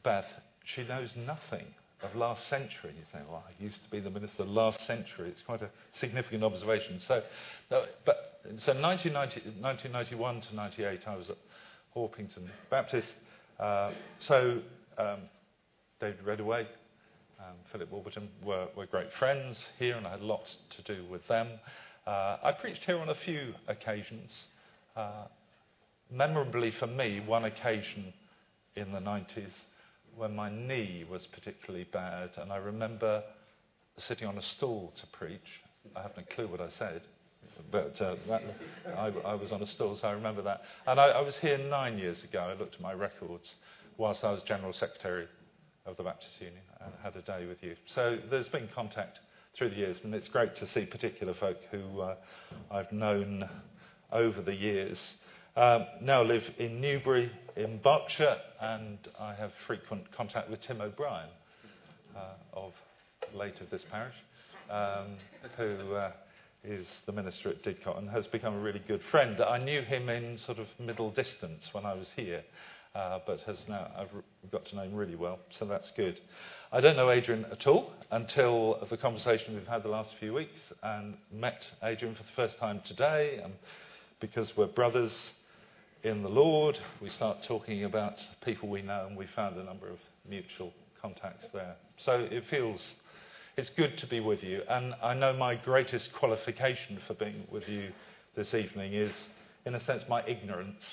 Beth, she knows nothing of last century. You say, well, I used to be the minister last century. It's quite a significant observation. So 1991 to 98, I was at Orpington Baptist. David Redaway and Philip Warburton were great friends here, and I had lots to do with them. I preached here on a few occasions. Memorably for me, one occasion in the 90s when my knee was particularly bad, and I remember sitting on a stool to preach. I haven't a clue what I said, but I was on a stool, so I remember that. And I was here 9 years ago. I looked at my records whilst I was General Secretary of the Baptist Union and had a day with you. So there's been contact through the years, and it's great to see particular folk who I've known over the years. Now live in Newbury in Berkshire, and I have frequent contact with Tim O'Brien of this parish, who is the minister at Didcot and has become a really good friend. I knew him in sort of middle distance when I was here, but I've got to know him really well, so that's good. I don't know Adrian at all until the conversation we've had the last few weeks, and met Adrian for the first time today, and because we're brothers in the Lord, we start talking about people we know, and we found a number of mutual contacts there. So it's good to be with you, and I know my greatest qualification for being with you this evening is, in a sense, my ignorance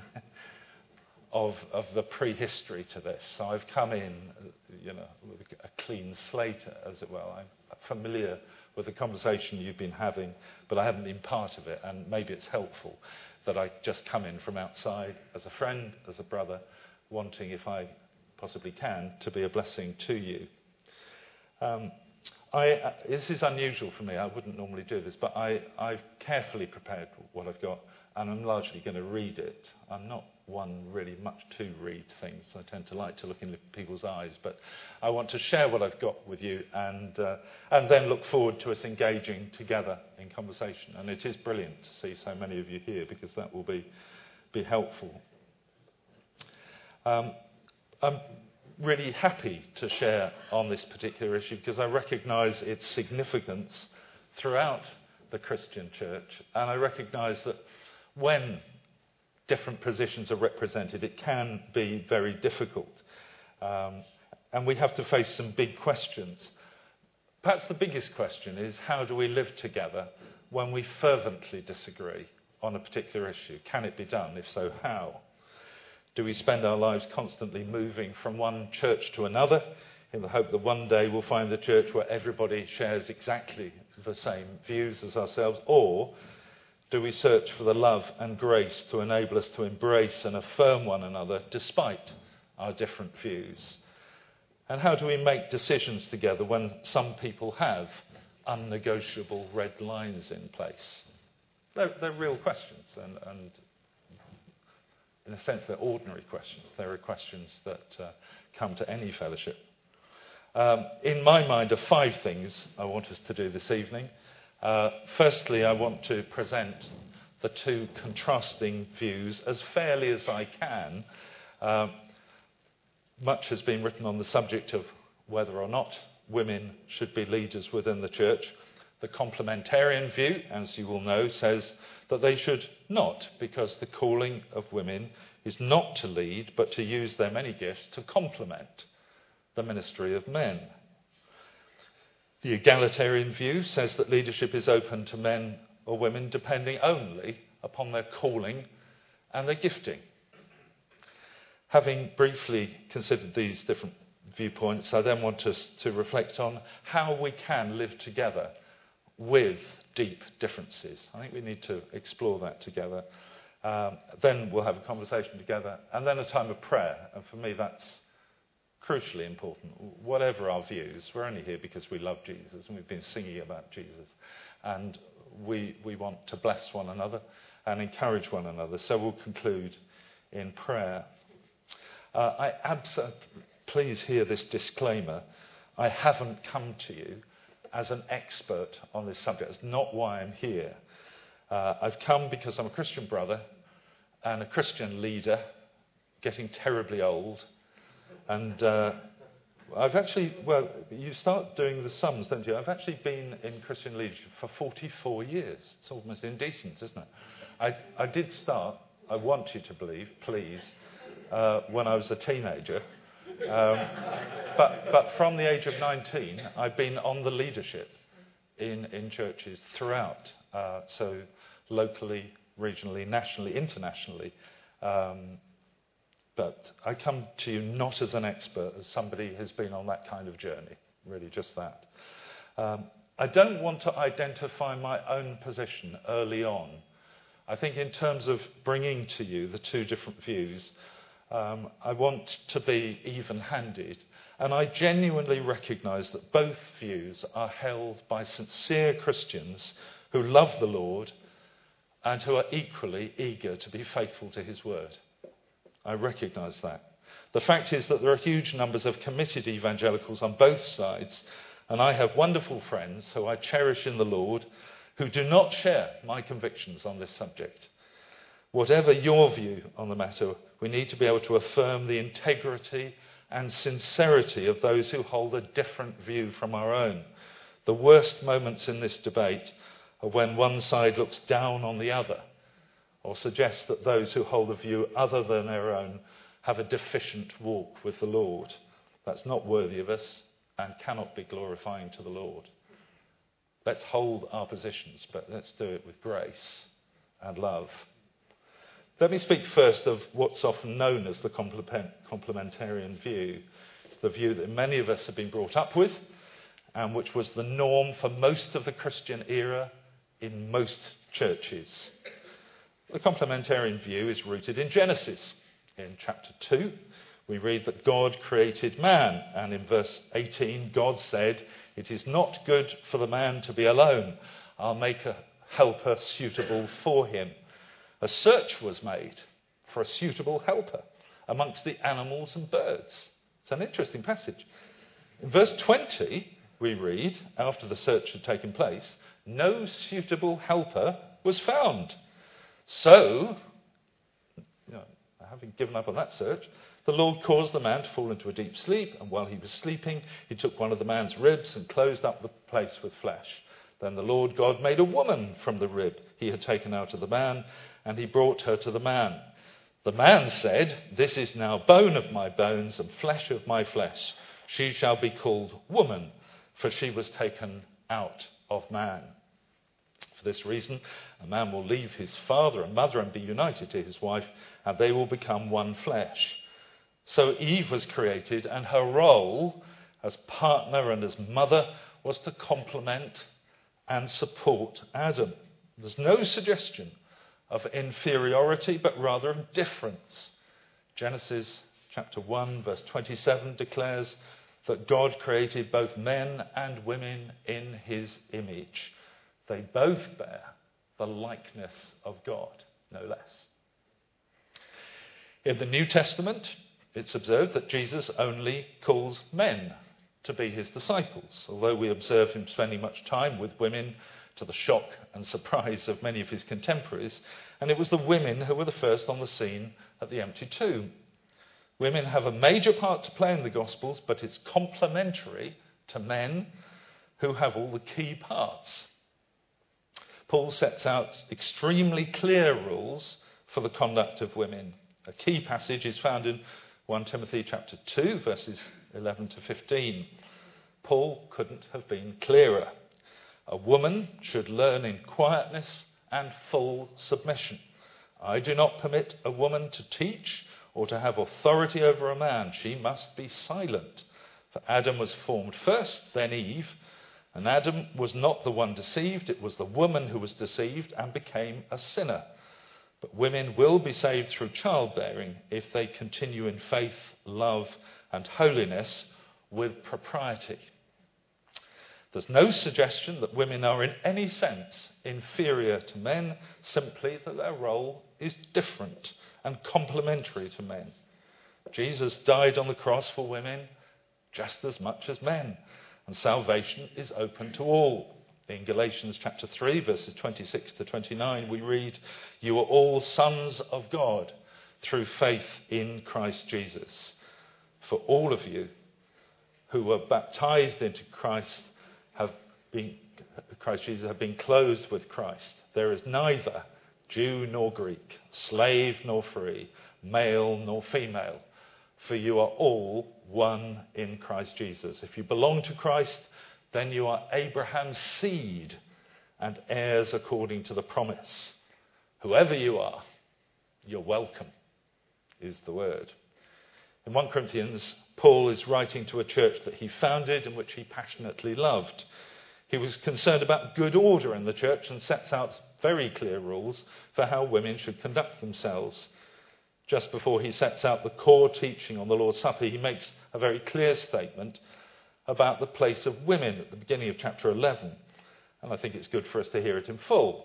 of the prehistory to this. So I've come in, with a clean slate, as it were. I'm familiar with the conversation you've been having, but I haven't been part of it, and maybe it's helpful that I just come in from outside as a friend, as a brother, wanting, if I possibly can, to be a blessing to you. This is unusual for me. I wouldn't normally do this, but I've carefully prepared what I've got, and I'm largely going to read it. I'm not one really much to read things. I tend to like to look in people's eyes, but I want to share what I've got with you, and then look forward to us engaging together in conversation. And it is brilliant to see so many of you here, because that will be helpful. I'm really happy to share on this particular issue, because I recognise its significance throughout the Christian church, and I recognise that when different positions are represented, it can be very difficult. And we have to face some big questions. Perhaps the biggest question is, how do we live together when we fervently disagree on a particular issue? Can it be done? If so, how? Do we spend our lives constantly moving from one church to another in the hope that one day we'll find the church where everybody shares exactly the same views as ourselves? Or do we search for the love and grace to enable us to embrace and affirm one another despite our different views? And how do we make decisions together when some people have unnegotiable red lines in place? They're real questions, and in a sense they're ordinary questions. They're questions that come to any fellowship. In my mind are 5 things I want us to do this evening. Firstly, I want to present the 2 contrasting views as fairly as I can. Much has been written on the subject of whether or not women should be leaders within the church. The complementarian view, as you will know, says that they should not, because the calling of women is not to lead, but to use their many gifts to complement the ministry of men. The egalitarian view says that leadership is open to men or women depending only upon their calling and their gifting. Having briefly considered these different viewpoints, I then want us to reflect on how we can live together with deep differences. I think we need to explore that together. Then we'll have a conversation together, and then a time of prayer. And for me, that's crucially important. Whatever our views, we're only here because we love Jesus, and we've been singing about Jesus. And we want to bless one another and encourage one another. So we'll conclude in prayer. Please hear this disclaimer. I haven't come to you as an expert on this subject. That's not why I'm here. I've come because I'm a Christian brother and a Christian leader, getting terribly old, And I've actually, you start doing the sums, don't you? I've actually been in Christian leadership for 44 years. It's almost indecent, isn't it? I did start, I want you to believe, please, when I was a teenager. But from the age of 19, I've been on the leadership in churches throughout. So locally, regionally, nationally, internationally. But I come to you not as an expert, as somebody who's been on that kind of journey. Really just that. I don't want to identify my own position early on. I think in terms of bringing to you the two different views, I want to be even-handed. And I genuinely recognise that both views are held by sincere Christians who love the Lord and who are equally eager to be faithful to his word. I recognise that. The fact is that there are huge numbers of committed evangelicals on both sides, and I have wonderful friends who I cherish in the Lord who do not share my convictions on this subject. Whatever your view on the matter, we need to be able to affirm the integrity and sincerity of those who hold a different view from our own. The worst moments in this debate are when one side looks down on the other, or suggests that those who hold a view other than their own have a deficient walk with the Lord. That's not worthy of us and cannot be glorifying to the Lord. Let's hold our positions, but let's do it with grace and love. Let me speak first of what's often known as the complementarian view. It's the view that many of us have been brought up with, and which was the norm for most of the Christian era in most churches. The complementarian view is rooted in Genesis. In chapter 2, we read that God created man, and in verse 18, God said, "It is not good for the man to be alone. I'll make a helper suitable for him." A search was made for a suitable helper amongst the animals and birds. It's an interesting passage. In verse 20, we read, after the search had taken place, no suitable helper was found. So, having given up on that search, the Lord caused the man to fall into a deep sleep, and while he was sleeping, he took one of the man's ribs and closed up the place with flesh. Then the Lord God made a woman from the rib he had taken out of the man, and he brought her to the man. The man said, "This is now bone of my bones and flesh of my flesh. She shall be called woman, for she was taken out of man." For this reason, a man will leave his father and mother and be united to his wife, and they will become one flesh. So Eve was created, and her role as partner and as mother was to complement and support Adam. There's no suggestion of inferiority, but rather of difference. Genesis chapter 1, verse 27 declares that God created both men and women in his image. They both bear the likeness of God, no less. In the New Testament, it's observed that Jesus only calls men to be his disciples, although we observe him spending much time with women, to the shock and surprise of many of his contemporaries, and it was the women who were the first on the scene at the empty tomb. Women have a major part to play in the Gospels, but it's complementary to men who have all the key parts. Paul sets out extremely clear rules for the conduct of women. A key passage is found in 1 Timothy chapter 2, verses 11 to 15. Paul couldn't have been clearer. A woman should learn in quietness and full submission. I do not permit a woman to teach or to have authority over a man. She must be silent. For Adam was formed first, then Eve. And Adam was not the one deceived. It was the woman who was deceived and became a sinner. But women will be saved through childbearing if they continue in faith, love, and holiness with propriety. There's no suggestion that women are in any sense inferior to men, simply that their role is different and complementary to men. Jesus died on the cross for women just as much as men, and salvation is open to all. In Galatians chapter 3, verses 26 to 29, we read, "You are all sons of God through faith in Christ Jesus." for all of you who were baptized into Christ Jesus have been clothed with Christ. There is neither Jew nor Greek, slave nor free, male nor female, for you are all one in Christ Jesus. If you belong to Christ, then you are Abraham's seed and heirs according to the promise. Whoever you are, you're welcome, is the word. In 1 Corinthians, Paul is writing to a church that he founded and which he passionately loved. He was concerned about good order in the church and sets out very clear rules for how women should conduct themselves. Just before he sets out the core teaching on the Lord's Supper, he makes a very clear statement about the place of women at the beginning of chapter 11. And I think it's good for us to hear it in full.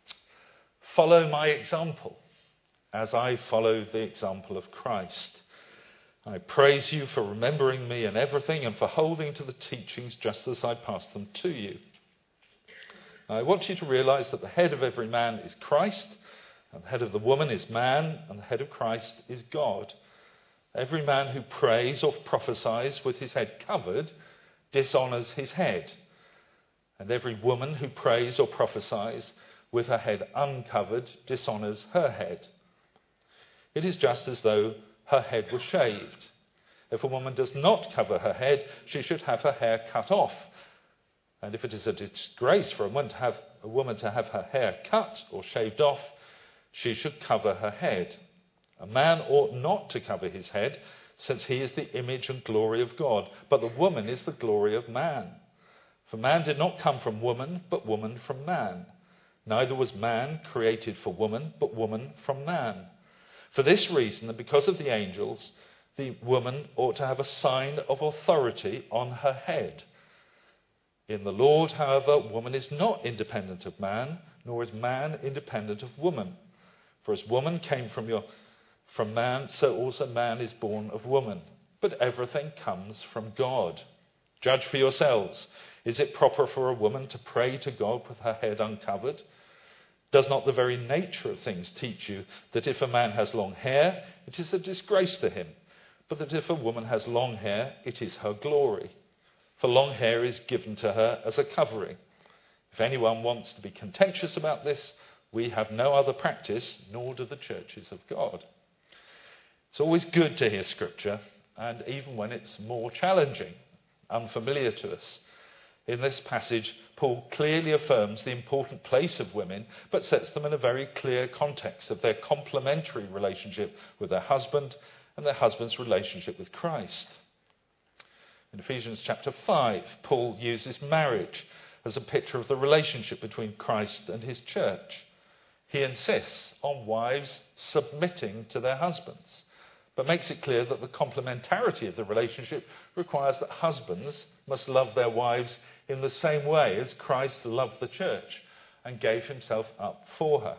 Follow my example as I follow the example of Christ. I praise you for remembering me in everything and for holding to the teachings just as I passed them to you. Now, I want you to realize that the head of every man is Christ, and the head of the woman is man, and the head of Christ is God. Every man who prays or prophesies with his head covered dishonours his head, and every woman who prays or prophesies with her head uncovered dishonours her head. It is just as though her head was shaved. If a woman does not cover her head, she should have her hair cut off. And if it is a disgrace for a woman to have her hair cut or shaved off, she should cover her head. A man ought not to cover his head, since he is the image and glory of God, but the woman is the glory of man. For man did not come from woman, but woman from man. Neither was man created for woman, but woman from man. For this reason, and because of the angels, the woman ought to have a sign of authority on her head. In the Lord, however, woman is not independent of man, nor is man independent of woman. For as woman came from man, so also man is born of woman. But everything comes from God. Judge for yourselves. Is it proper for a woman to pray to God with her head uncovered? Does not the very nature of things teach you that if a man has long hair, it is a disgrace to him, but that if a woman has long hair, it is her glory? For long hair is given to her as a covering. If anyone wants to be contentious about this, we have no other practice, nor do the churches of God. It's always good to hear Scripture, and even when it's more challenging, unfamiliar to us. In this passage, Paul clearly affirms the important place of women, but sets them in a very clear context of their complementary relationship with their husband and their husband's relationship with Christ. In Ephesians chapter 5, Paul uses marriage as a picture of the relationship between Christ and his church. He insists on wives submitting to their husbands, but makes it clear that the complementarity of the relationship requires that husbands must love their wives in the same way as Christ loved the church and gave himself up for her.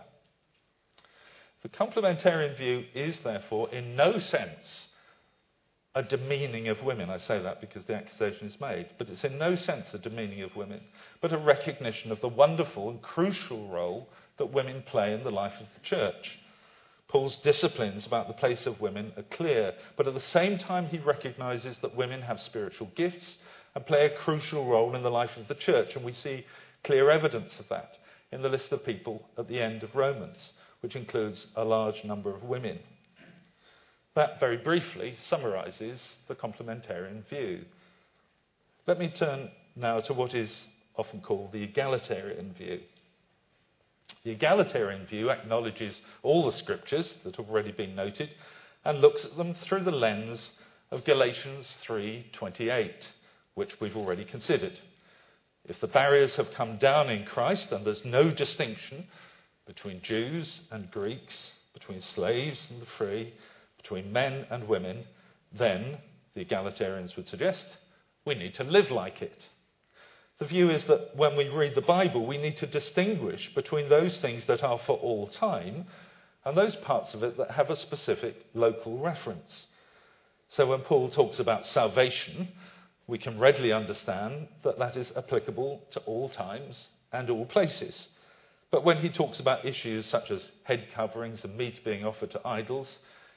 The complementarian view is therefore in no sense a demeaning of women. I say that because the accusation is made, but it's in no sense a demeaning of women, but a recognition of the wonderful and crucial role that women play in the life of the church. Paul's disciplines about the place of women are clear, but at the same time he recognises that women have spiritual gifts and play a crucial role in the life of the church, and we see clear evidence of that in the list of people at the end of Romans, which includes a large number of women. That, very briefly, summarises the complementarian view. Let me turn now to what is often called the egalitarian view. The egalitarian view acknowledges all the scriptures that have already been noted and looks at them through the lens of Galatians 3:28, which we've already considered. If the barriers have come down in Christ and there's no distinction between Jews and Greeks, between slaves and the free, between men and women, then, the egalitarians would suggest, we need to live like it. The view is that when we read the Bible, we need to distinguish between those things that are for all time and those parts of it that have a specific local reference. So when Paul talks about salvation, we can readily understand that that is applicable to all times and all places. But when he talks about issues such as head coverings and meat being offered to idols,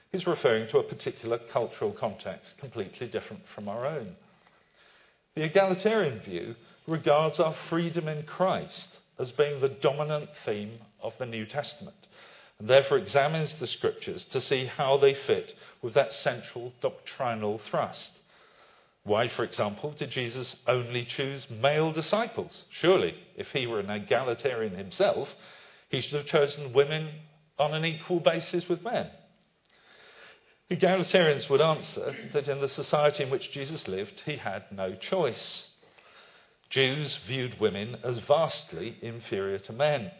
He's referring to a particular cultural context completely different from our own. The egalitarian view regards our freedom in Christ as being the dominant theme of the New Testament, and therefore examines the scriptures to see how they fit with that central doctrinal thrust. Why, for example, did Jesus only choose male disciples? Surely, if he were an egalitarian himself, he should have chosen women on an equal basis with men. Egalitarians would answer that in the society in which Jesus lived, he had no choice. Jews viewed women as vastly inferior to men.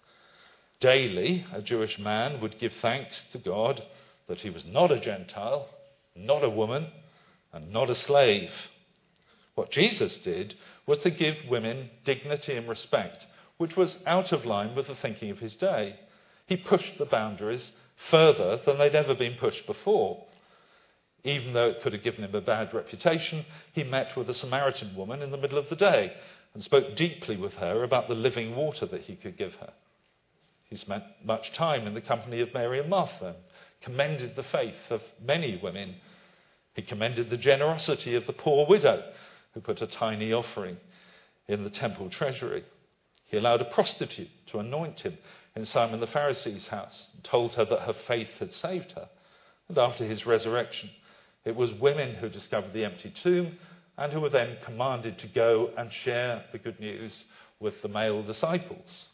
Daily, a Jewish man would give thanks to God that he was not a Gentile, not a woman, and not a slave. What Jesus did was to give women dignity and respect, which was out of line with the thinking of his day. He pushed the boundaries further than they'd ever been pushed before. Even though it could have given him a bad reputation, he met with a Samaritan woman in the middle of the day and spoke deeply with her about the living water that he could give her. He spent much time in the company of Mary and Martha and commended the faith of many women. He commended the generosity of the poor widow who put a tiny offering in the temple treasury. He allowed a prostitute to anoint him in Simon the Pharisee's house and told her that her faith had saved her. And after his resurrection, it was women who discovered the empty tomb and who were then commanded to go and share the good news with the male disciples.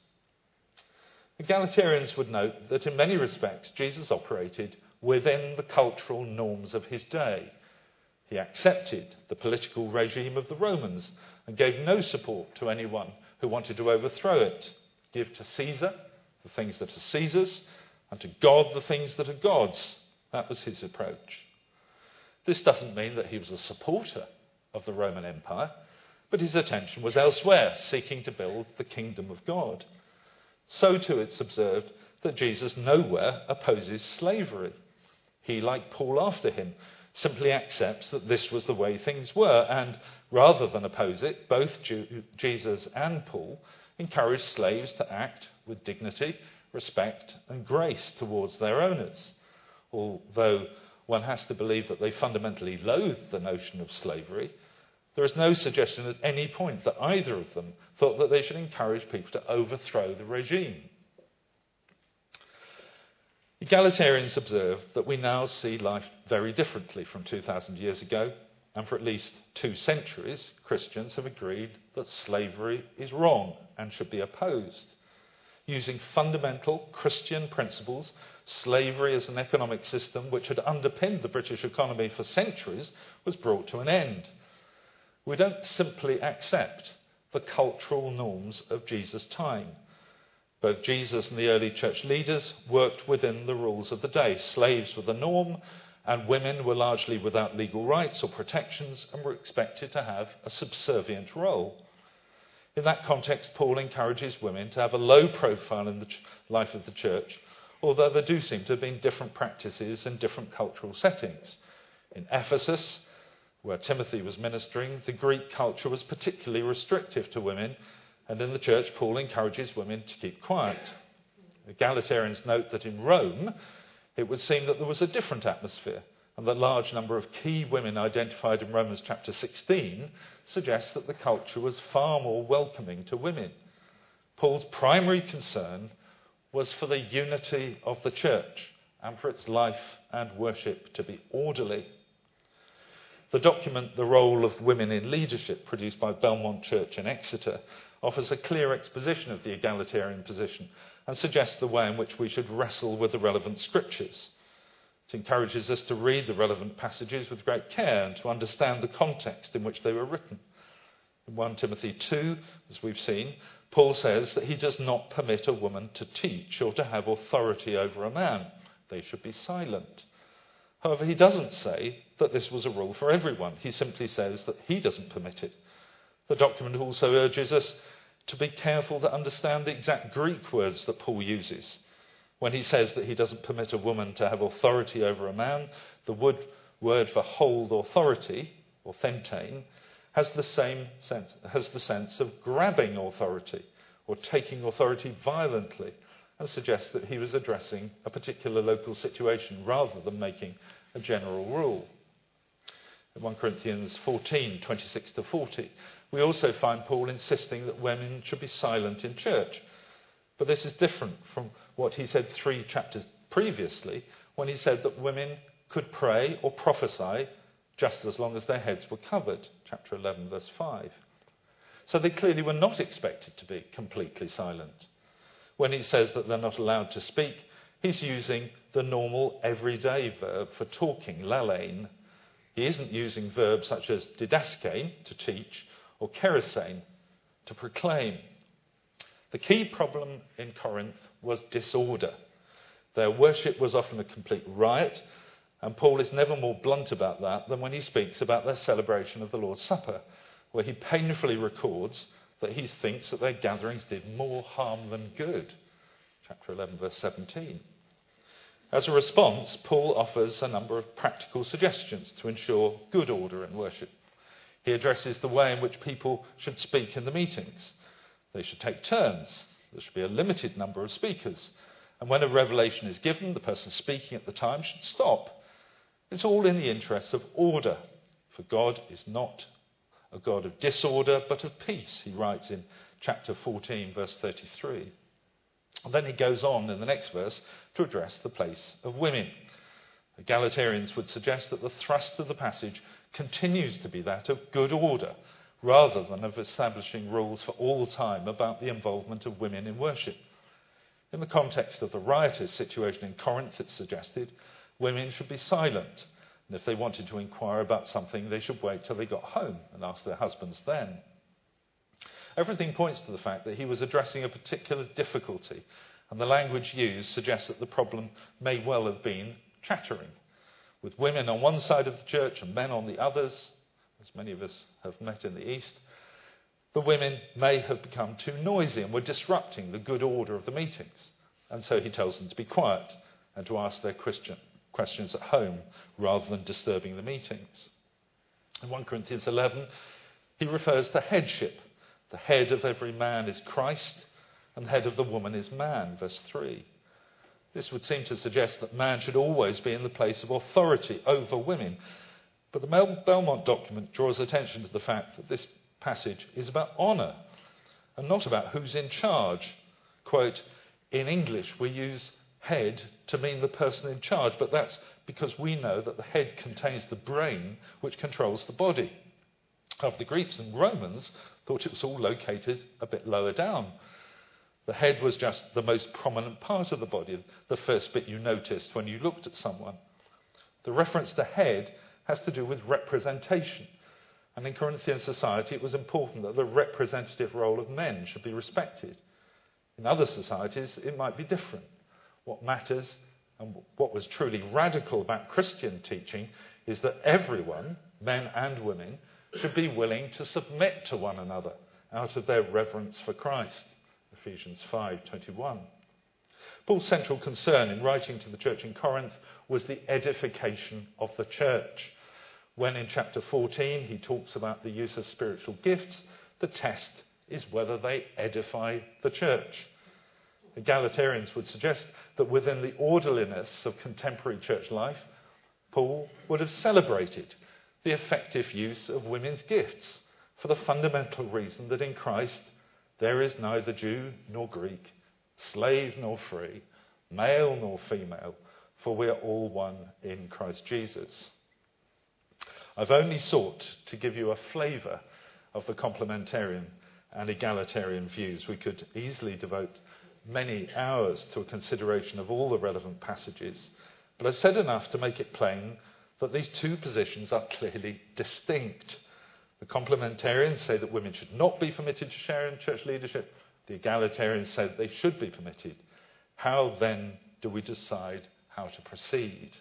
Egalitarians would note that in many respects Jesus operated within the cultural norms of his day. He accepted the political regime of the Romans and gave no support to anyone who wanted to overthrow it. Give to Caesar the things that are Caesar's, and to God the things that are God's. That was his approach. This doesn't mean that he was a supporter of the Roman Empire, but his attention was elsewhere, seeking to build the kingdom of God. So too it's observed that Jesus nowhere opposes slavery. He, like Paul after him, simply accepts that this was the way things were, and rather than oppose it, both Jesus and Paul encouraged slaves to act with dignity, respect, and grace towards their owners. Although one has to believe that they fundamentally loathed the notion of slavery, there is no suggestion at any point that either of them thought that they should encourage people to overthrow the regime. Egalitarians observe that we now see life very differently from 2,000 years ago, and for at least 2 centuries, Christians have agreed that slavery is wrong and should be opposed. Using fundamental Christian principles, slavery as an economic system which had underpinned the British economy for centuries was brought to an end. We don't simply accept the cultural norms of Jesus' time. Both Jesus and the early church leaders worked within the rules of the day. Slaves were the norm, and women were largely without legal rights or protections and were expected to have a subservient role. In that context, Paul encourages women to have a low profile in the life of the church, although there do seem to have been different practices in different cultural settings. In Ephesus, where Timothy was ministering, the Greek culture was particularly restrictive to women, and in the church, Paul encourages women to keep quiet. Egalitarians note that in Rome, it would seem that there was a different atmosphere, and the large number of key women identified in Romans chapter 16 suggests that the culture was far more welcoming to women. Paul's primary concern was for the unity of the church and for its life and worship to be orderly. The document, The Role of Women in Leadership, produced by Belmont Church in Exeter, offers a clear exposition of the egalitarian position and suggests the way in which we should wrestle with the relevant scriptures. It encourages us to read the relevant passages with great care and to understand the context in which they were written. In 1 Timothy 2, as we've seen, Paul says that he does not permit a woman to teach or to have authority over a man. They should be silent. However, he doesn't say that this was a rule for everyone. He simply says that he doesn't permit it. The document also urges us to be careful to understand the exact Greek words that Paul uses. When he says that he doesn't permit a woman to have authority over a man, the word for hold authority, or thenein, has the sense of grabbing authority or taking authority violently, and suggests that he was addressing a particular local situation rather than making a general rule. In 1 Corinthians 14, 26 to 40, we also find Paul insisting that women should be silent in church. But this is different from what he said 3 chapters previously, when he said that women could pray or prophesy just as long as their heads were covered, chapter 11, verse 5. So they clearly were not expected to be completely silent. When he says that they're not allowed to speak, he's using the normal everyday verb for talking, lalein. He isn't using verbs such as didaschein, to teach, or kerasein, to proclaim. The key problem in Corinth was disorder. Their worship was often a complete riot, and Paul is never more blunt about that than when he speaks about their celebration of the Lord's Supper, where he painfully records that he thinks that their gatherings did more harm than good. Chapter 11, verse 17. As a response, Paul offers a number of practical suggestions to ensure good order in worship. He addresses the way in which people should speak in the meetings. They should take turns. There should be a limited number of speakers. And when a revelation is given, the person speaking at the time should stop. It's all in the interests of order, for God is not a God of disorder, but of peace, he writes in chapter 14, verse 33. And then he goes on in the next verse to address the place of women. The Galatarians would suggest that the thrust of the passage continues to be that of good order, rather than of establishing rules for all time about the involvement of women in worship. In the context of the riotous situation in Corinth, it's suggested women should be silent, and if they wanted to inquire about something, they should wait till they got home and ask their husbands then. Everything points to the fact that he was addressing a particular difficulty, and the language used suggests that the problem may well have been chattering, with women on one side of the church and men on the others. As many of us have met in the East, the women may have become too noisy and were disrupting the good order of the meetings. And so he tells them to be quiet and to ask their questions at home rather than disturbing the meetings. In 1 Corinthians 11, he refers to headship. The head of every man is Christ, and the head of the woman is man, verse 3. This would seem to suggest that man should always be in the place of authority over women. But the Belmont document draws attention to the fact that this passage is about honour and not about who's in charge. Quote, in English we use head to mean the person in charge, but that's because we know that the head contains the brain which controls the body. The Greeks and Romans thought it was all located a bit lower down. The head was just the most prominent part of the body, the first bit you noticed when you looked at someone. The reference to head has to do with representation. And in Corinthian society, it was important that the representative role of men should be respected. In other societies, it might be different. What matters, and what was truly radical about Christian teaching, is that everyone, men and women, should be willing to submit to one another out of their reverence for Christ. Ephesians 5:21. Paul's central concern in writing to the church in Corinth was the edification of the church. When in chapter 14 he talks about the use of spiritual gifts, the test is whether they edify the church. The Galatarians would suggest that within the orderliness of contemporary church life, Paul would have celebrated the effective use of women's gifts for the fundamental reason that in Christ there is neither Jew nor Greek, slave nor free, male nor female, for we are all one in Christ Jesus. I've only sought to give you a flavour of the complementarian and egalitarian views. We could easily devote many hours to a consideration of all the relevant passages, but I've said enough to make it plain that these two positions are clearly distinct. The complementarians say that women should not be permitted to share in church leadership. The egalitarians say that they should be permitted. How then do we decide how to proceed?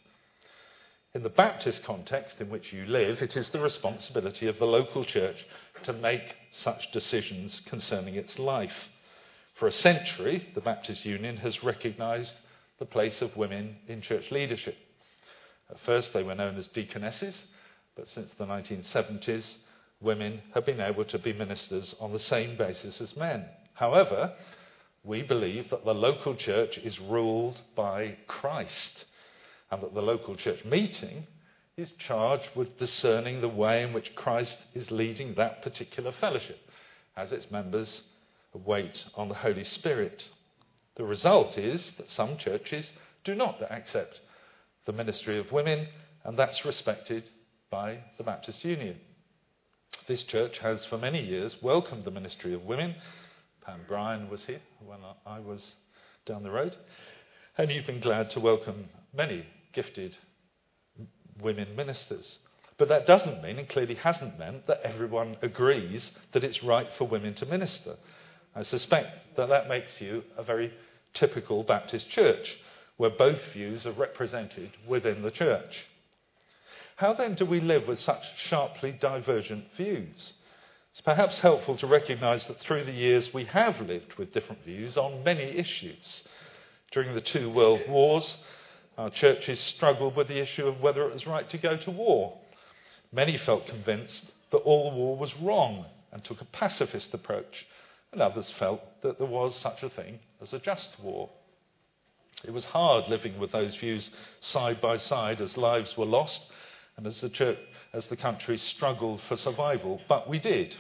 In the Baptist context in which you live, it is the responsibility of the local church to make such decisions concerning its life. For a century, the Baptist Union has recognised the place of women in church leadership. At first they were known as deaconesses, but since the 1970s, women have been able to be ministers on the same basis as men. However, We believe that the local church is ruled by Christ, and that the local church meeting is charged with discerning the way in which Christ is leading that particular fellowship, as its members wait on the Holy Spirit. The result is that some churches do not accept the ministry of women, and that's respected by the Baptist Union. This church has for many years welcomed the ministry of women. Pam Bryan was here when I was down the road, and you've been glad to welcome many gifted women ministers. But that doesn't mean, and clearly hasn't meant, that everyone agrees that it's right for women to minister. I suspect that that makes you a very typical Baptist church, where both views are represented within the church. How then do we live with such sharply divergent views? It's perhaps helpful to recognise that through the years we have lived with different views on many issues. During the 2 world wars, our churches struggled with the issue of whether it was right to go to war. Many felt convinced that all war was wrong and took a pacifist approach, and others felt that there was such a thing as a just war. It was hard living with those views side by side as lives were lost and as the country struggled for survival, but we did.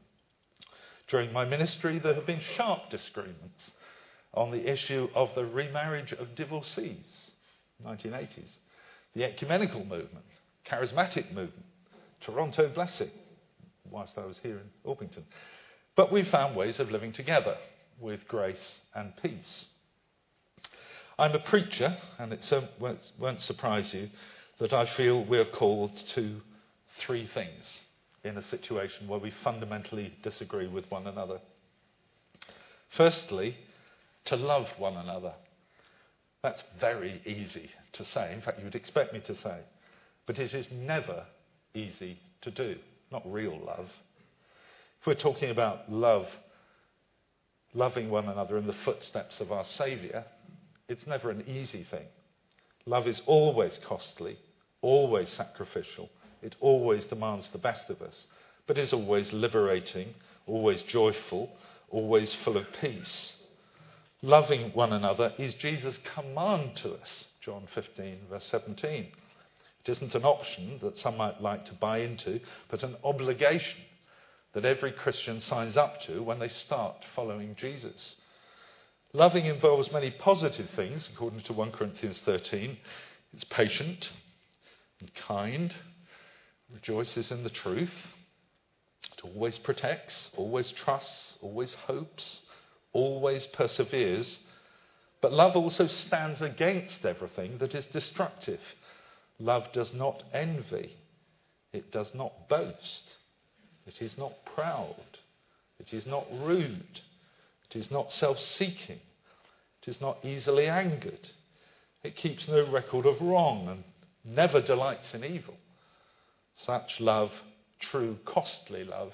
During my ministry, there have been sharp disagreements on the issue of the remarriage of divorcees, 1980s, the ecumenical movement, charismatic movement, Toronto blessing, whilst I was here in Orpington. But we found ways of living together with grace and peace. I'm a preacher, and it won't surprise you that I feel we're called to 3 things in a situation where we fundamentally disagree with one another. Firstly, to love one another. That's very easy to say. In fact, you would expect me to say. But it is never easy to do. Not real love. If we're talking about love, loving one another in the footsteps of our Saviour, it's never an easy thing. Love is always costly, always sacrificial. It always demands the best of us, but is always liberating, always joyful, always full of peace. Loving one another is Jesus' command to us, John 15, verse 17. It isn't an option that some might like to buy into, but an obligation that every Christian signs up to when they start following Jesus. Loving involves many positive things, according to 1 Corinthians 13. It's patient and kind, rejoices in the truth. It always protects, always trusts, always hopes, always perseveres. But love also stands against everything that is destructive. Love does not envy. It does not boast. It is not proud. It is not rude. It is not self-seeking. It is not easily angered. It keeps no record of wrong and never delights in evil. Such love, true costly love,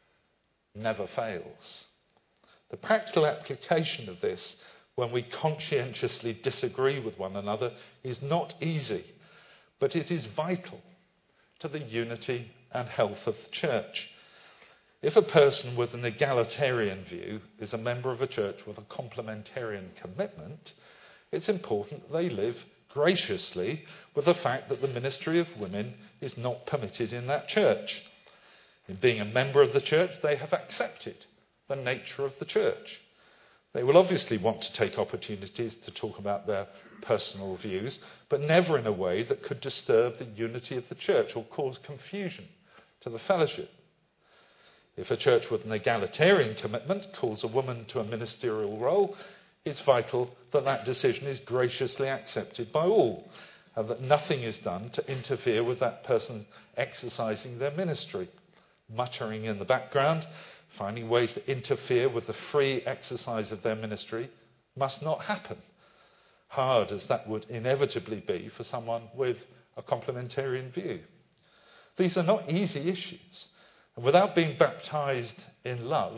never fails. The practical application of this, when we conscientiously disagree with one another, is not easy, but it is vital to the unity and health of the church. If a person with an egalitarian view is a member of a church with a complementarian commitment, it's important that they live graciously with the fact that the ministry of women is not permitted in that church. In being a member of the church, they have accepted the nature of the church. They will obviously want to take opportunities to talk about their personal views, but never in a way that could disturb the unity of the church or cause confusion to the fellowship. If a church with an egalitarian commitment calls a woman to a ministerial role, it's vital that that decision is graciously accepted by all, and that nothing is done to interfere with that person exercising their ministry. Muttering in the background, finding ways to interfere with the free exercise of their ministry must not happen, hard as that would inevitably be for someone with a complementarian view. These are not easy issues, and without being baptized in love,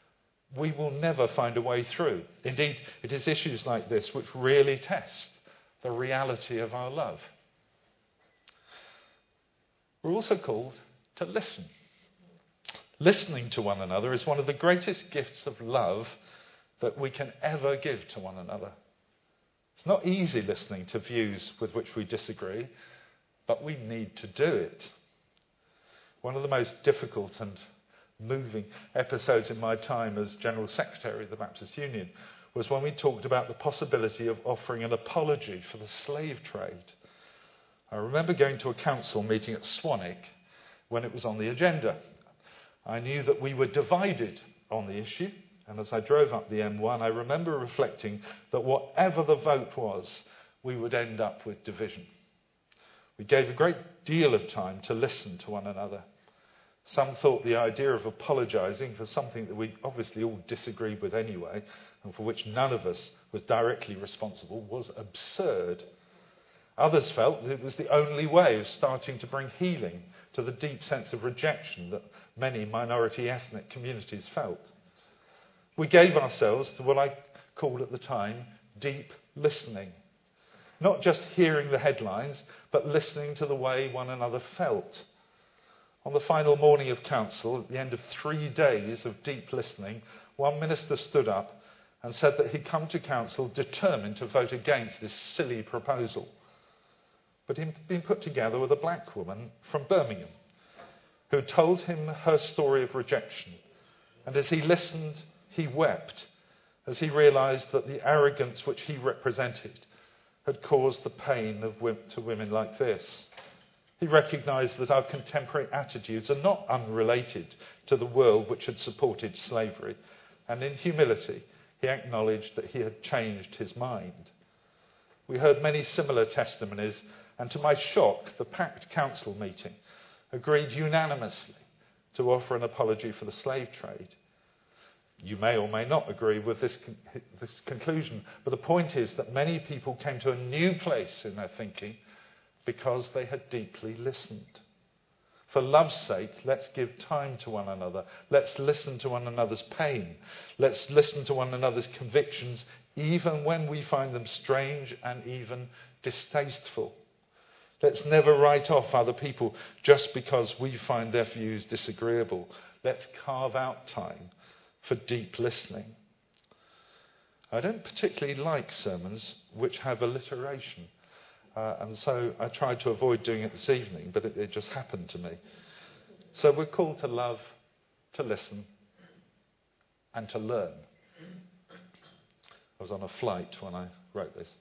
we will never find a way through. Indeed, it is issues like this which really test the reality of our love. We're also called to listen. Listening to one another is one of the greatest gifts of love that we can ever give to one another. It's not easy listening to views with which we disagree, but we need to do it. One of the most difficult and moving episodes in my time as General Secretary of the Baptist Union was when we talked about the possibility of offering an apology for the slave trade. I remember going to a council meeting at Swanwick when it was on the agenda. I knew that we were divided on the issue, and as I drove up the M1, I remember reflecting that whatever the vote was, we would end up with division. We gave a great deal of time to listen to one another. Some thought the idea of apologising for something that we obviously all disagreed with anyway, and for which none of us was directly responsible, was absurd. Others felt that it was the only way of starting to bring healing to the deep sense of rejection that many minority ethnic communities felt. We gave ourselves to what I called at the time deep listening. Not just hearing the headlines, but listening to the way one another felt. On the final morning of council, at the end of 3 days of deep listening, one minister stood up and said that he'd come to council determined to vote against this silly proposal. But he'd been put together with a black woman from Birmingham who told him her story of rejection. And as he listened, he wept as he realised that the arrogance which he represented had caused the pain to women like this. He recognised that our contemporary attitudes are not unrelated to the world which had supported slavery, and in humility he acknowledged that he had changed his mind. We heard many similar testimonies, and to my shock, the packed council meeting agreed unanimously to offer an apology for the slave trade. You may or may not agree with this conclusion, but the point is that many people came to a new place in their thinking because they had deeply listened. For love's sake, let's give time to one another. Let's listen to one another's pain. Let's listen to one another's convictions, even when we find them strange and even distasteful. Let's never write off other people just because we find their views disagreeable. Let's carve out time for deep listening. I don't particularly like sermons which have alliteration. And so I tried to avoid doing it this evening, but it just happened to me. So we're called to love, to listen, and to learn. I was on a flight when I wrote this.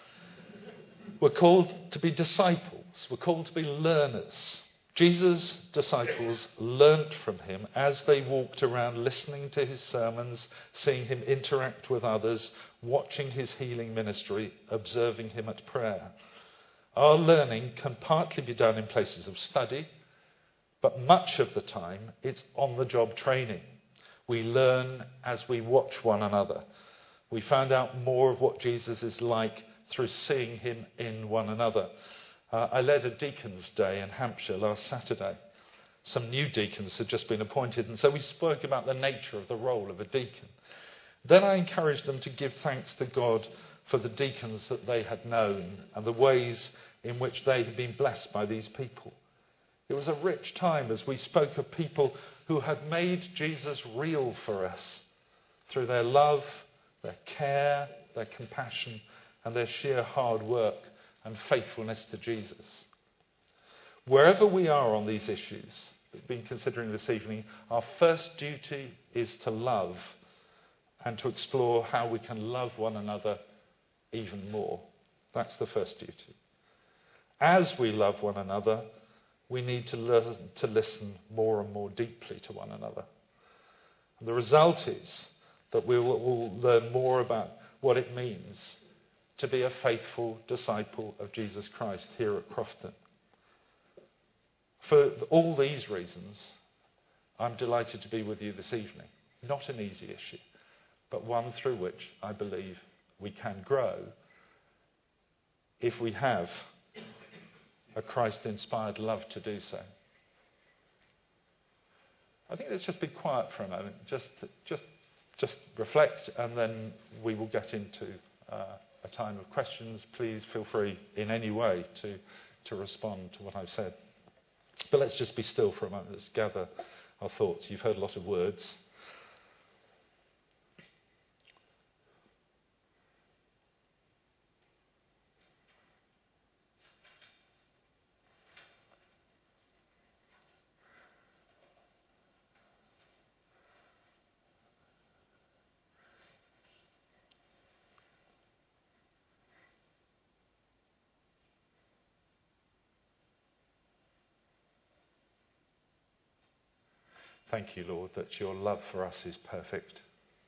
We're called to be disciples. We're called to be learners. Jesus' disciples learnt from him as they walked around listening to his sermons, seeing him interact with others, watching his healing ministry, observing him at prayer. Our learning can partly be done in places of study, but much of the time it's on-the-job training. We learn as we watch one another. We found out more of what Jesus is like through seeing him in one another. I led a deacons' day in Hampshire last Saturday. Some new deacons had just been appointed, and so we spoke about the nature of the role of a deacon. Then I encouraged them to give thanks to God for the deacons that they had known and the ways in which they had been blessed by these people. It was a rich time as we spoke of people who had made Jesus real for us through their love, their care, their compassion, and their sheer hard work and faithfulness to Jesus. Wherever we are on these issues that we've been considering this evening, our first duty is to love and to explore how we can love one another even more. That's the first duty. As we love one another, we need to learn to listen more and more deeply to one another. And the result is that we will all learn more about what it means to be a faithful disciple of Jesus Christ here at Crofton. For all these reasons, I'm delighted to be with you this evening. Not an easy issue, but one through which I believe we can grow if we have a Christ-inspired love to do so. I think let's just be quiet for a moment, just reflect, and then we will get into a time of questions. Please feel free in any way to respond to what I've said. But let's just be still for a moment. Let's gather our thoughts. You've heard a lot of words. Thank you, Lord, that your love for us is perfect.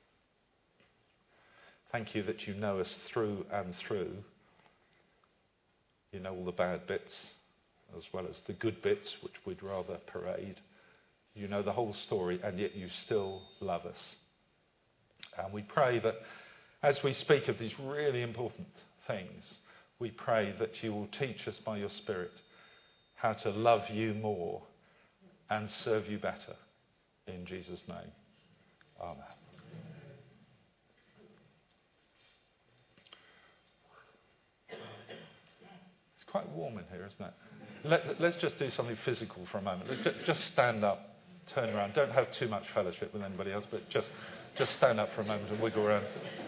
Thank you that you know us through and through. You know all the bad bits as well as the good bits, which we'd rather parade. You know the whole story, and yet you still love us. And we pray that as we speak of these really important things, we pray that you will teach us by your Spirit how to love you more and serve you better. In Jesus' name. Amen. It's quite warm in here, isn't it? Let's just do something physical for a moment. Just stand up, turn around. Don't have too much fellowship with anybody else, but just stand up for a moment and wiggle around.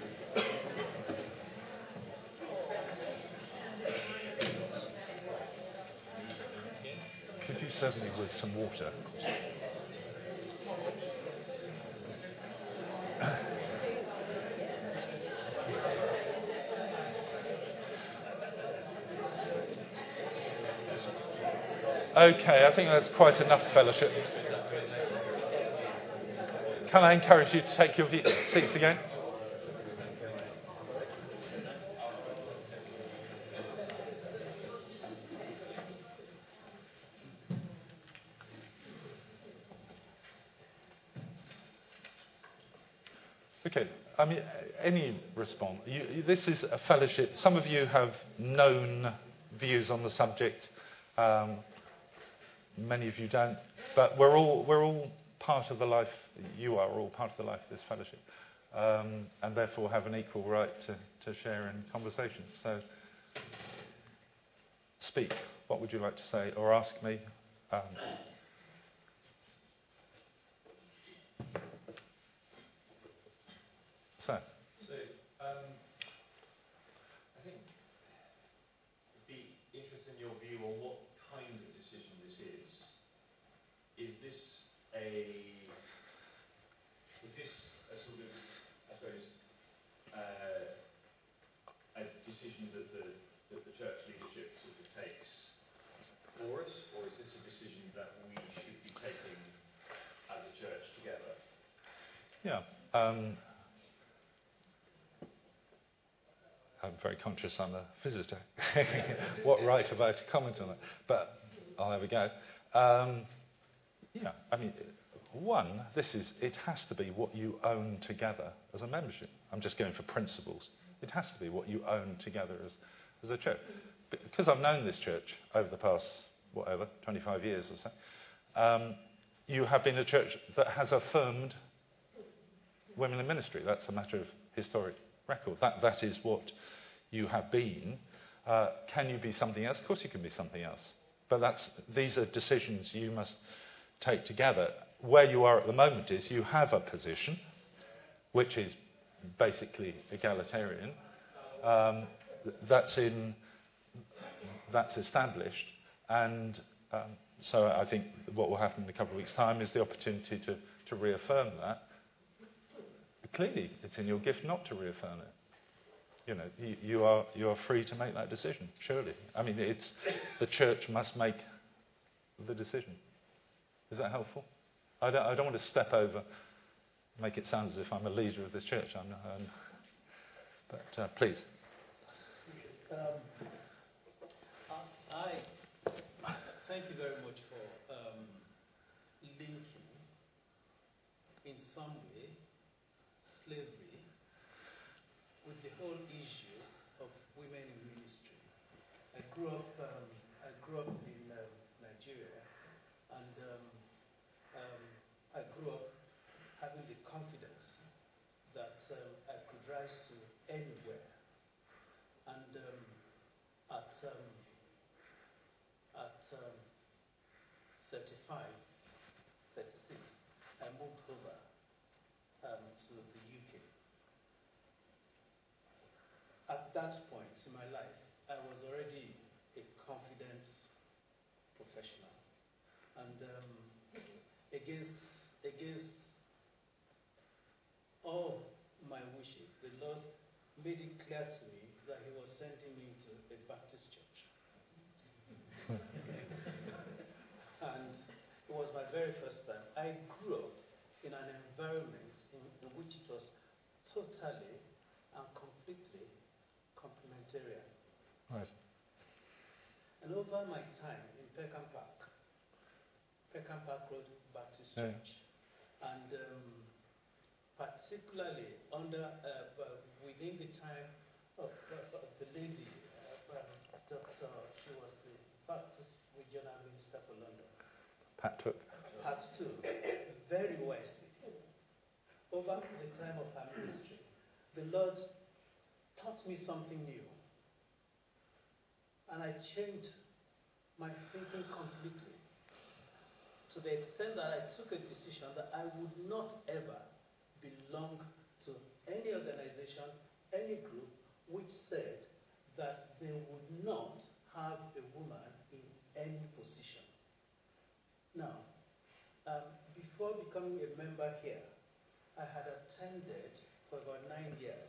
Could you serve me with some water? Okay, I think that's quite enough fellowship. Can I encourage you to take your seats again? Okay, I mean, any response? This is a fellowship. Some of you have known views on the subject. Many of you don't, but we're all part of the life. You are all part of the life of this fellowship, and therefore have an equal right to share in conversations. So, speak. What would you like to say, or ask me? So. I think it'd be interested in your view on what kind of decision this is. Is this a sort of, I suppose, a decision that the church leadership sort of takes for us, or is this a decision that we should be taking as a church together? Yeah. I'm very conscious I'm a visitor. What right have I to comment on it? But I'll have a go. Yeah, I mean, it has to be what you own together as a membership. I'm just going for principles. It has to be what you own together as a church. Because I've known this church over the past, 25 years or so, you have been a church that has affirmed women in ministry. That's a matter of historic record. That is what you have been. Can you be something else? Of course you can be something else. But these are decisions you must take together. Where you are at the moment is you have a position which is basically egalitarian. That's established, and so I think what will happen in a couple of weeks' time is the opportunity to reaffirm that. Clearly, it's in your gift not to reaffirm it. You know, you are free to make that decision. Surely, I mean, the church must make the decision. Is that helpful? I don't want to step over, make it sound as if I'm a leader of this church. I'm not, but please. Yes, I thank you very much for linking, in some way, slavery with the whole issue of women in ministry. I grew up in Nigeria, and I grew up having the confidence that I could rise to anywhere. And at 35, 36, I moved over to the UK. At that point in my life, I was already a confident professional. And against all my wishes, the Lord made it clear to me that He was sending me to a Baptist church. And It was my very first time. I grew up in an environment in which it was totally and completely complementarian. Right. And over my time in Peckham Park Road Baptist Yeah. Church, and particularly under within the time of the lady, Dr. She was the Baptist Regional Minister for London. Pat Took. Part 2, very wisely. Over the time of her ministry, the Lord taught me something new. And I changed my thinking completely, to the extent that I took a decision that I would not ever belong to any organization, any group, which said that they would not have a woman in any position. Now, before becoming a member here, I had attended for about 9 years.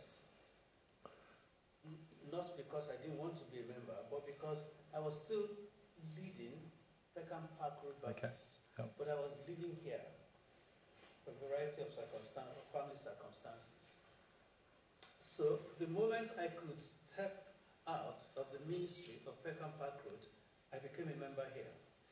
Not because I didn't want to be a member, but because I was still leading Peckham Park Road Baptist. Okay. Yep. But I was living here for a variety of family circumstances. So the moment I could step out of the ministry of Peckham Park Road, I became a member here.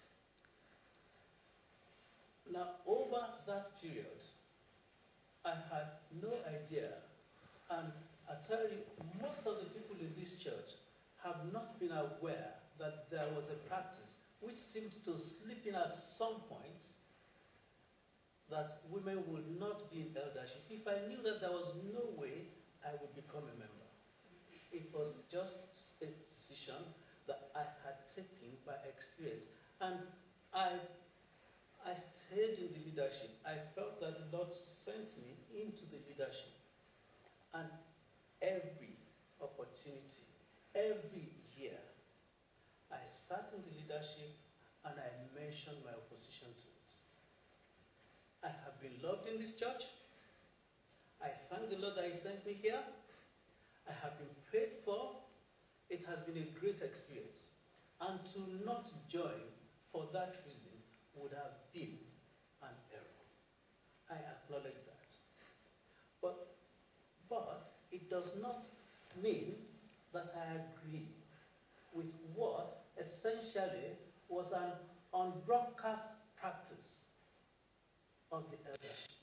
Now, over that period, I had no idea, and I tell you, most of the people in this church have not been aware that there was a practice which seems to slip in at some point, that women would not be in eldership. If I knew that there was no way I would become a member. It was just a decision that I had taken by experience. And I stayed in the leadership. I felt that the Lord sent me into the leadership. And every opportunity, every year, I sat in the leadership and I mentioned my opposition to it. I have been loved in this church. I thank the Lord that He sent me here. I have been prayed for. It has been a great experience. And to not join for that reason would have been an error. I acknowledge that. But it does not mean that I agree with what essentially was an unbroadcast practice of the eldership.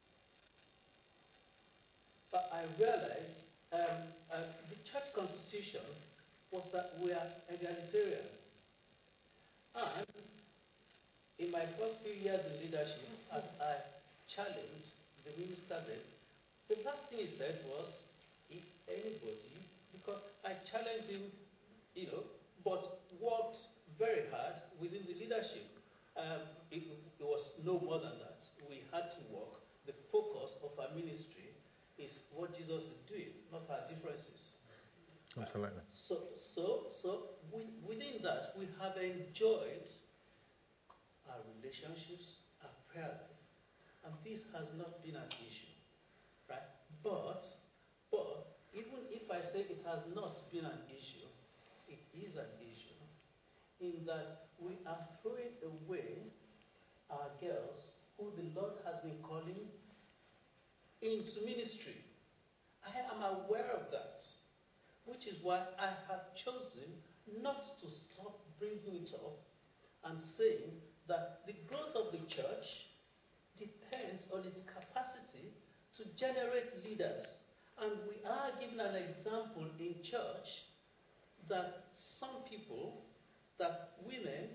But I realized the church constitution was that we are egalitarian. And in my first few years in leadership, as I challenged the minister then, the last thing he said was, if anybody, because I challenged him, but worked very hard within the leadership. It was no more than that. We had to work. The focus of our ministry is what Jesus is doing, not our differences. Absolutely. So within that, we have enjoyed our relationships, our prayer life, and this has not been an issue, right? But even if I say it has not been an issue, it is an issue in that we are throwing away our girls who the Lord has been calling into ministry. I am aware of that, which is why I have chosen not to stop bringing it up and saying that the growth of the church depends on its capacity to generate leaders. And we are given an example in church that some people, that women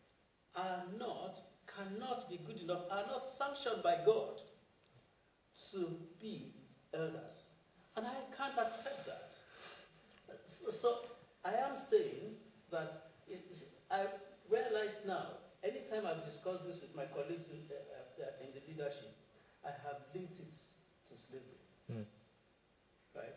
cannot be good enough, are not sanctioned by God to be elders. And I can't accept that. So I am saying that I realize now, anytime I've discussed this with my colleagues in the leadership, I have linked it to slavery. Mm. Right?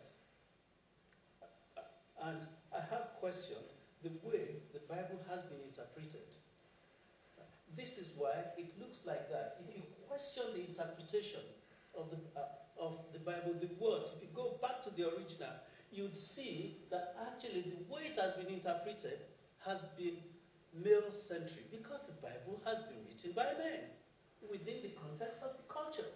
And I have questioned the way the Bible has been interpreted. This is why it looks like that. If you question the interpretation of the Bible, the words, if you go back to the original, you'd see that actually the way it has been interpreted has been male-centric because the Bible has been written by men within the context of the culture.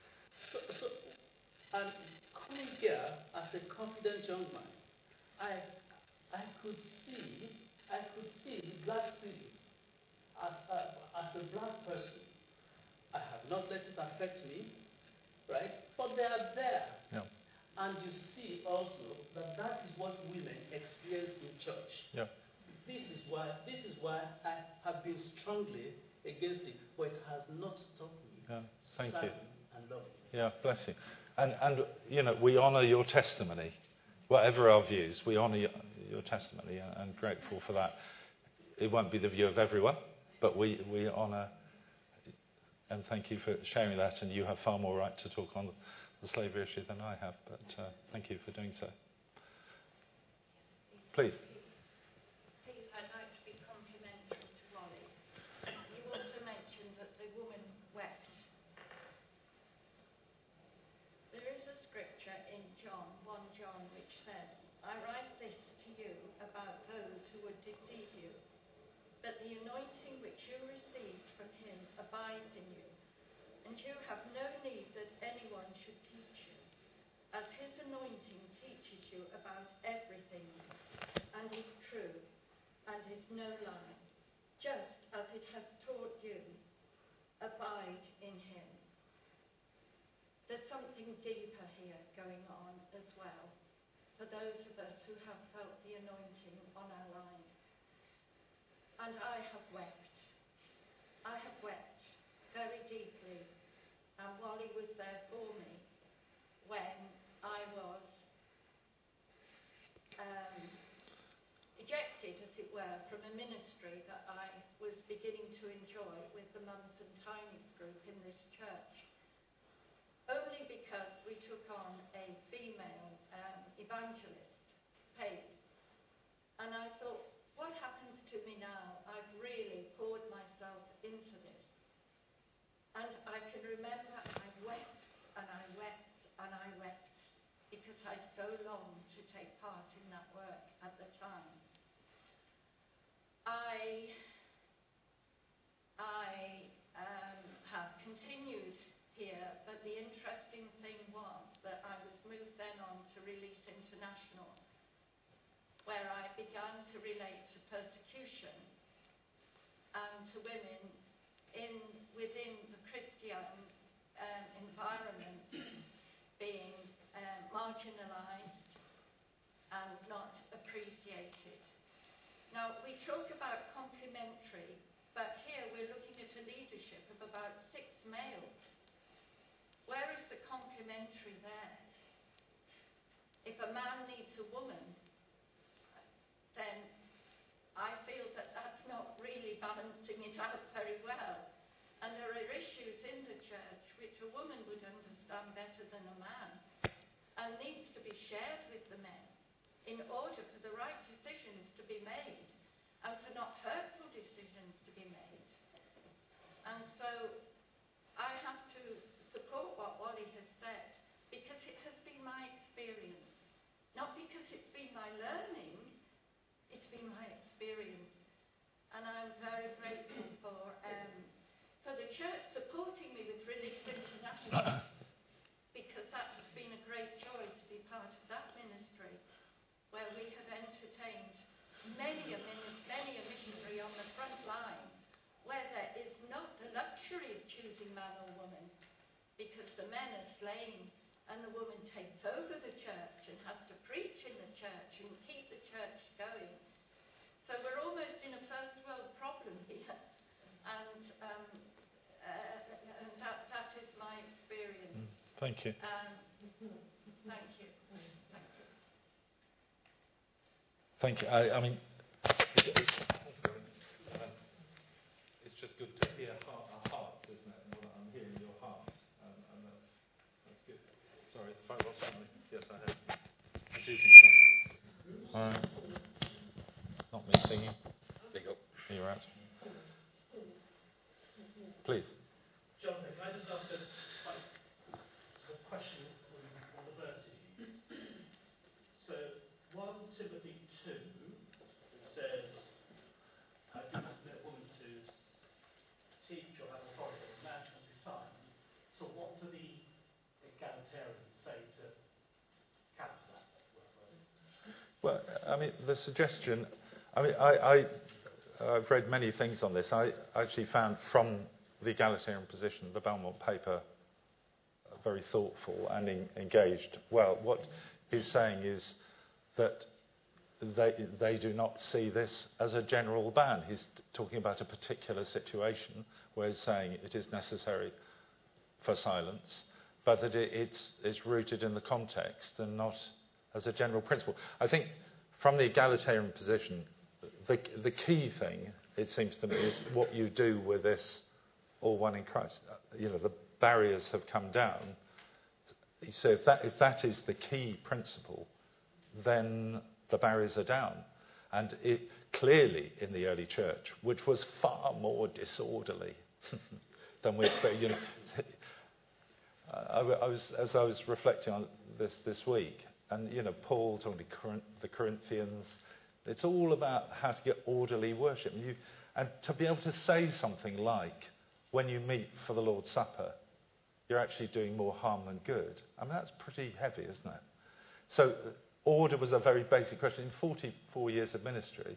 And coming here as a confident young man, I could see the Black City as a black person. I have not let it affect me, right? But they are there. Yeah. And you see also that is what women experience in church. Yeah. This is why I have been strongly against it, but it has not stopped me. Yeah. Thank you. And loving. Yeah, bless you. And you know, we honour your testimony. Whatever our views, we honour your testimony and grateful for that. It won't be the view of everyone, but we honour and thank you for sharing that. And you have far more right to talk on the slavery issue than I have, but thank you for doing so. Please. Please, I'd like to be complimentary to Wally. You also mentioned that the woman wept. There is a scripture in John, 1 John, which says, I write this to you about those who would deceive you, but the anointing which you received from him abides in you, and you have no need that anyone should teach you, as his anointing teaches you about everything, and is true, and is no lie, just as it has taught you. Abide in him. There's something deeper here going on as well, for those of us who have felt the anointing on our lives. And I have wept. I have wept very deeply, and Wally was there for me when I was ejected, as it were, from a ministry that I was beginning to enjoy with the Mums and Tinies group in this church, only because we took on a female evangelist, paid. And I thought, what happens to me now? I've really poured myself into this. And I can remember I wept and I wept and I wept because I so longed to take part in that work at the time. I have continued here, but the interesting thing was that I was moved then on to Release International, where I began to relate to persecution and to women within the Christian environment being marginalised and not appreciated. Now, we talk about complementary, but here we're looking at a leadership of about 6 males. Where is the complementary there? If a man needs a woman, then I feel that that's not really balancing it out very well. And there are issues in the church which a woman would understand better than a man and needs to be shared with the men in order for the right decisions to be made and for not hurtful decisions to be made. And so I have to support what Wally has said because it has been my experience. Not because it's been my learning, it's been my experience. And I'm very grateful for the church supporting me with Release International because that has been a great joy to be part of that ministry where we have entertained many a missionary on the front line where there is not the luxury of choosing man or woman because the men are slain and the woman takes over the church and has to preach in the church and keep the church going. So we're almost in a first world problem here, and that is my experience. Thank you. Thank you. Thank you. I mean, it's just good to hear our hearts, isn't it? And what I'm hearing your heart, and that's good. Sorry, if I lost something. Yes, I have. I do think so. All right. Not me singing. Big up. You're out. Please. John, can I just ask a question on the verses? So 1 Timothy 2 says, I do not egalitarians say to counter that? Well, I mean, the suggestion, I mean, I've read many things on this. I actually found from the egalitarian position, the Belmont paper, very thoughtful and engaged. Well, what he's saying is that they do not see this as a general ban. He's talking about a particular situation where he's saying it is necessary for silence, but that it's rooted in the context and not as a general principle. I think from the egalitarian position, the key thing, it seems to me, is what you do with this all one in Christ. You know, the barriers have come down. So if that is the key principle, then the barriers are down. And it clearly in the early church, which was far more disorderly than we expect. You know, as I was reflecting on this week, and you know, Paul talking to the Corinthians, it's all about how to get orderly worship. And to be able to say something like, when you meet for the Lord's Supper, you're actually doing more harm than good. I mean, that's pretty heavy, isn't it? So order was a very basic question. In 44 years of ministry,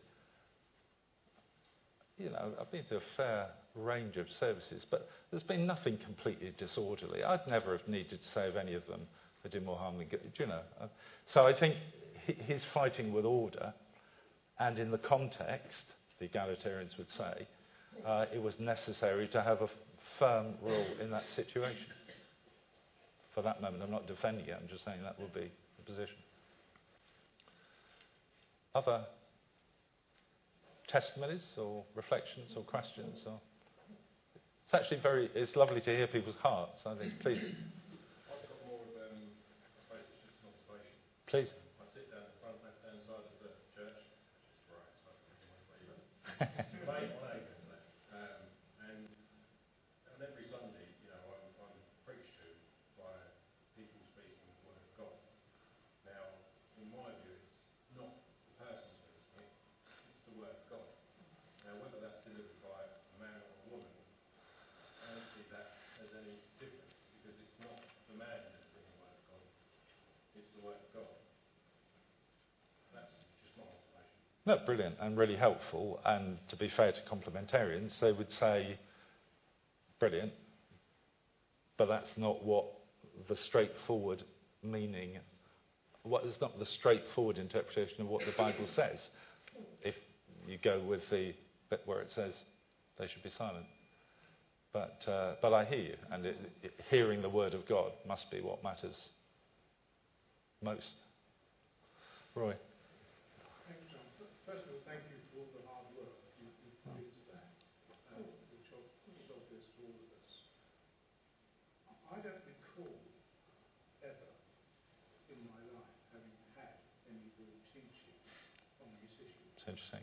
you know, I've been to a fair range of services, but there's been nothing completely disorderly. I'd never have needed to say of any of them, they do more harm than good, you know. So I think he's fighting with order, and in the context, the egalitarians would say, it was necessary to have a firm rule in that situation. For that moment, I'm not defending it, I'm just saying that would be the position. Other testimonies or reflections or questions? Or it's actually it's lovely to hear people's hearts, I think. Please. I've got more of it's just an observation. Please. I sit down the front left-hand side of the church, which is right, so my favourite. And every Sunday, you know, I'm preached to by people speaking the word of God. Now, in my view, it's not the person speaking, it's the word of God. Now, whether that's delivered by a man or a woman, I don't see that as any different, because it's not the man delivering the word of God, it's the word of God. That's just my observation. No, brilliant and really helpful. And to be fair to complementarians, they would say, brilliant, but that's not what the straightforward meaning, what is not the straightforward interpretation of what the Bible says. If you go with the bit where it says they should be silent. But I hear you, and hearing the word of God must be what matters most. Roy. Thank you, John. First of all, thank you for all the hard work you put into that, which is obvious to all of us. I don't recall ever in my life having had any real teaching on this issue. It's interesting.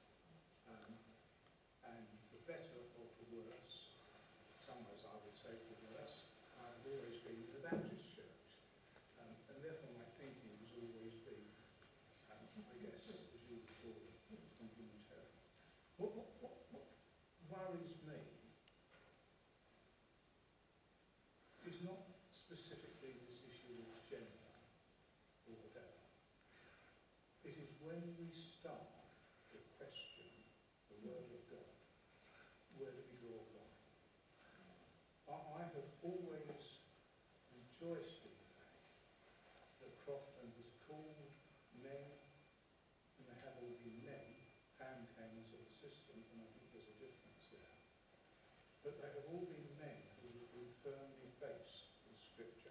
And for better or for worse, some ways I would say for worse, I've always been in the Baptist church. And therefore my thinking has always been, I guess, as you would call it, complementary. What worries me is not specifically this issue of gender or whatever. It is when we start to question the Word of God, where do we draw the line? I have always rejoiced in the fact that Crofton has called men, and they have all been men. Pam came as an assistant, and I think there's a difference there. But they have all been men who have been firmly based in Scripture.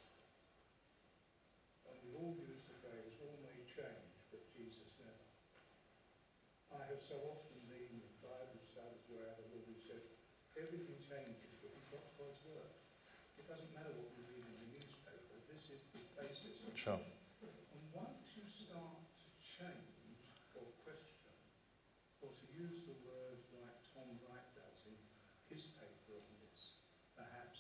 And we all use the phrase, all may change, but Jesus never. I have so often been in Bible studies where I have always said, everything changes, but we've got God's word. It doesn't matter what we read in the newspaper, this is the basis of Sure. it. And once you start to change or question, or to use the words like Tom Wright does in his paper on this, perhaps,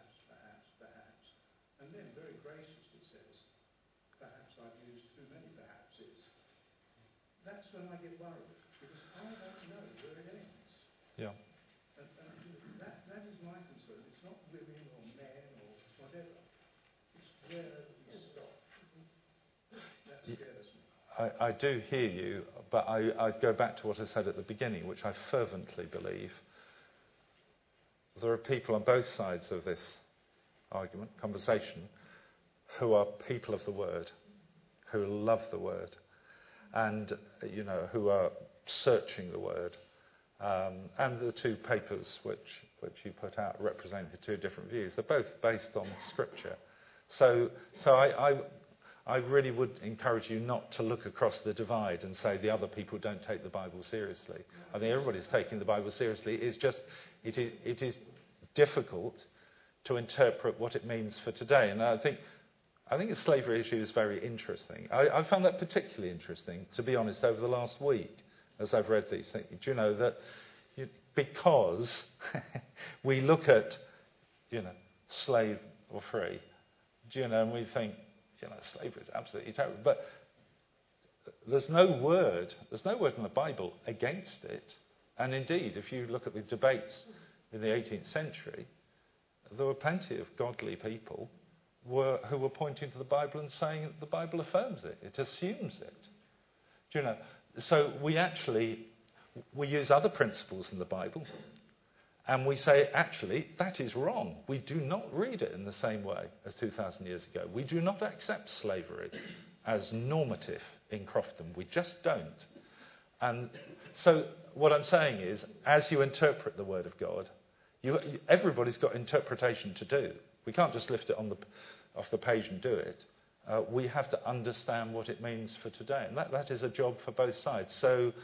and then very graciously says, perhaps I've used too many perhapses, that's when I get worried, because I don't know where it ends. Yeah. And that is my concern. It's not women or men or whatever. It's where you stop. That scares me. I do hear you, but I'd go back to what I said at the beginning, which I fervently believe. There are people on both sides of this conversation, who are people of the Word, who love the Word, and who are searching the Word. And the two papers which you put out represent the two different views. They're both based on Scripture. So I really would encourage you not to look across the divide and say the other people don't take the Bible seriously. I think everybody's taking the Bible seriously. It's just it is difficult to interpret what it means for today. And I think the slavery issue is very interesting. I found that particularly interesting, to be honest, over the last week as I've read these things. Do you know that because we look at slave or free, and we think slavery is absolutely terrible, but there's no word in the Bible against it. And indeed, if you look at the debates in the 18th century, there were plenty of godly people who were pointing to the Bible and saying that the Bible affirms it. It assumes it. So we use other principles in the Bible, and we say, actually, that is wrong. We do not read it in the same way as 2,000 years ago. We do not accept slavery as normative in Crofton. We just don't. And so what I'm saying is, as you interpret the Word of God, everybody's got interpretation to do. We can't just lift it off the page and do it. We have to understand what it means for today. And that is a job for both sides. So,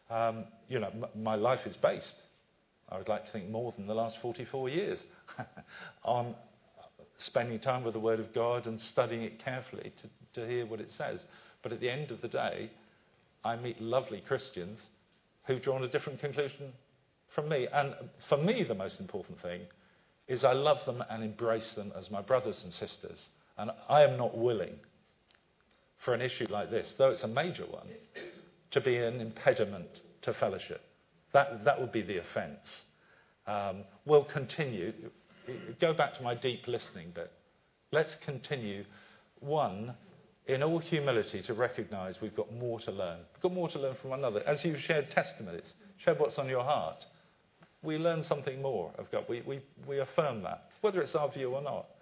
my life is based, I would like to think, more than the last 44 years on spending time with the Word of God and studying it carefully to hear what it says. But at the end of the day, I meet lovely Christians who've drawn a different conclusion from me. And for me, the most important thing is I love them and embrace them as my brothers and sisters. And I am not willing for an issue like this, though it's a major one, to be an impediment to fellowship. That would be the offence. We'll continue. Go back to my deep listening bit. Let's continue, one, in all humility, to recognise we've got more to learn. We've got more to learn from one another. As you've shared testimonies, shared what's on your heart, we learn something more of God. We affirm that, whether it's our view or not.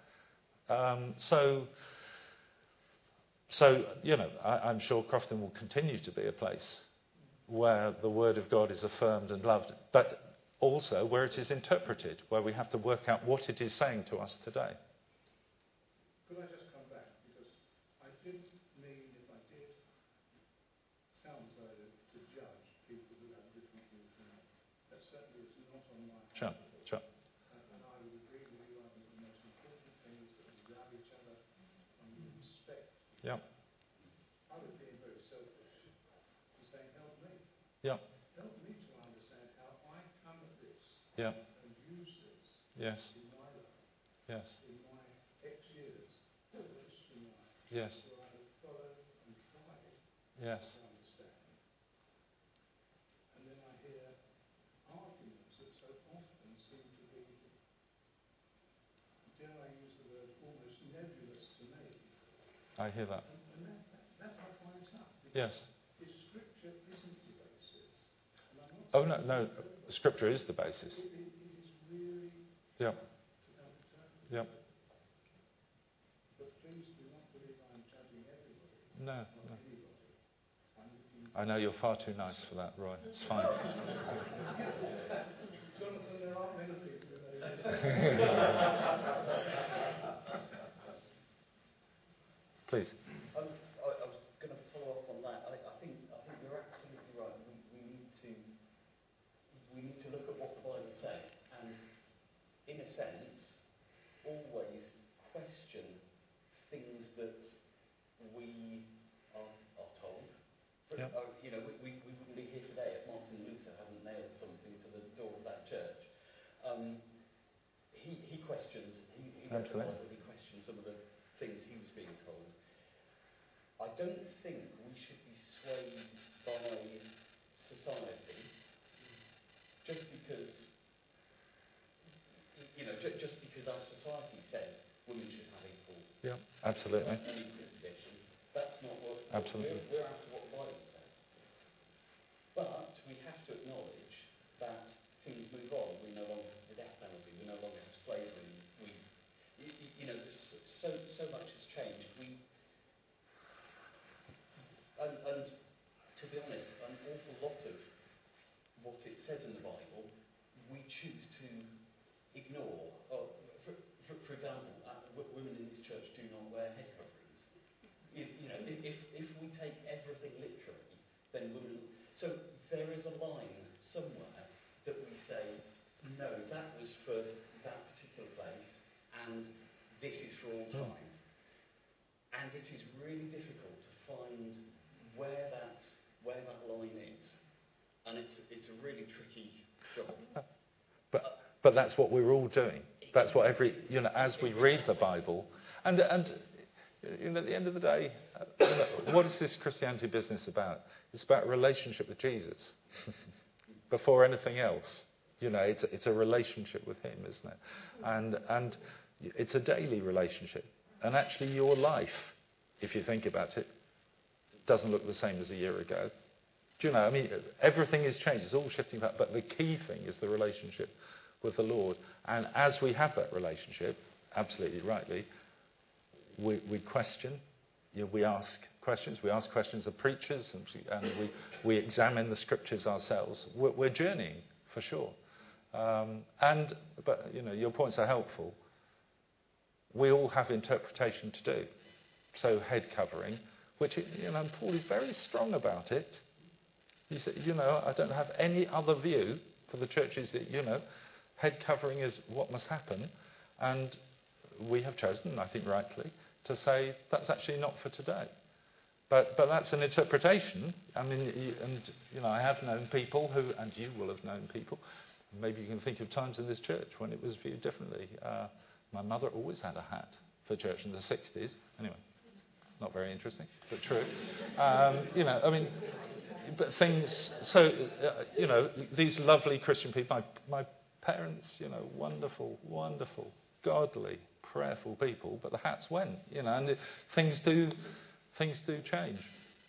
So I'm sure Crofton will continue to be a place where the Word of God is affirmed and loved, but also where it is interpreted, where we have to work out what it is saying to us today. Could I just come back? Because I didn't mean, if I did, sounds like to judge people who have different views from me. That certainly is not on my Sure. And I would agree with you, I think the most important thing is that we love each other and we respect. Yeah. I was being very selfish and saying, help me. Yeah. Help me to understand how I come at this Yeah. and use this Yes. in my life, Yes. in my years of Christian life, Yes. where I have followed and tried Yes. to understand. And then I hear arguments that so often seem to be, dare I use the word, almost nebulous to me. I hear that. And that I find tough. Yes. If Scripture isn't the basis, and I'm not Oh, no. Scripture is the basis. it is really Yeah. to come to terms with. Yeah. But please do not believe I'm judging everybody No. or anybody. I'm looking. I know you're far too nice for that, Roy. It's fine. Jonathan, there aren't many people who know. Please. I was going to follow up on that. I think you're absolutely right. We need to look at what the Bible says, and in a sense, always question things that we are told. Yeah. We wouldn't be here today if Martin Luther hadn't nailed something to the door of that church. He questioned. He read the Bible. He questioned some of the things he was being told. I don't think we should be swayed by society just because our society says women should have equal. Yeah. Absolutely. Any contradiction. That's not what Absolutely. we're after what the Bible says. But we have to acknowledge that things move on. We no longer have the death penalty. We no longer have slavery. So much has changed. And to be honest, an awful lot of what it says in the Bible, we choose to ignore. For example, women in this church do not wear head coverings. If we take everything literally, then women. So there is a line somewhere that we say, no, that was for that particular place, and this is for all time. And it is really difficult to find where that line is, and it's a really tricky job. But that's what we're all doing. That's what as we read the Bible, and at the end of the day, what is this Christianity business about? It's about relationship with Jesus. Before anything else, it's a relationship with Him, isn't it? And it's a daily relationship. And actually, your life, if you think about it, doesn't look the same as a year ago. Do you know? I mean, everything is changed. It's all shifting back. But the key thing is the relationship with the Lord. And as we have that relationship, absolutely rightly, we question. We ask questions. We ask questions of preachers, and we examine the scriptures ourselves. We're journeying for sure. But your points are helpful. We all have interpretation to do. So head covering, which Paul is very strong about it. He said, I don't have any other view for the churches that head covering is what must happen, and we have chosen, I think rightly, to say that's actually not for today. But that's an interpretation. I mean, I have known people who, and you will have known people, maybe you can think of times in this church when it was viewed differently. My mother always had a hat for church in the 60s. Anyway, not very interesting, but true. But things, so, these lovely Christian people, my parents, wonderful, wonderful, godly, prayerful people, but the hats went, and things do change.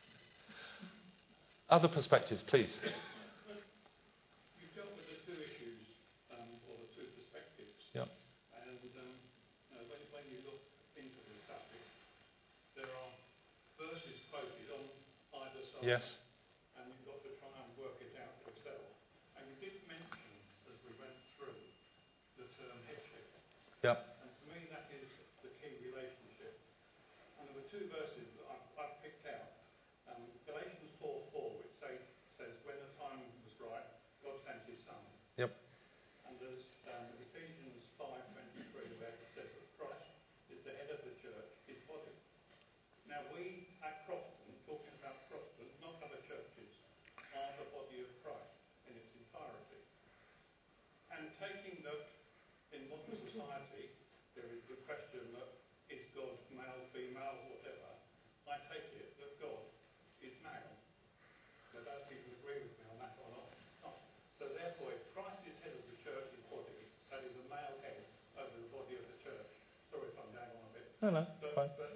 Other perspectives, please. You've dealt with the two issues, or the two perspectives. Yep. And when you look into the subject, there are verses quoted on either side. Yes. And you've got to try and work it out yourself. And you did mention, as we went through, the term headship. Yep. And to me, that is the key relationship. And there were two verses that I've picked out. Galatians 4:4, which says, when the time was right, God sent His Son. Yep. And there's Ephesians 5:23, where it says that Christ is the head of the church, His body. Now we at Crofton, talking about Crofton, not other churches, are the body of Christ in its entirety. And taking that in modern society, there is the question that is God male, female, whatever. I take it that God is male. Whether people agree with me on that or not. So therefore, if Christ is head of the church's body, that is a male head over the body of the church. Sorry if I'm going on a bit. No, fine. But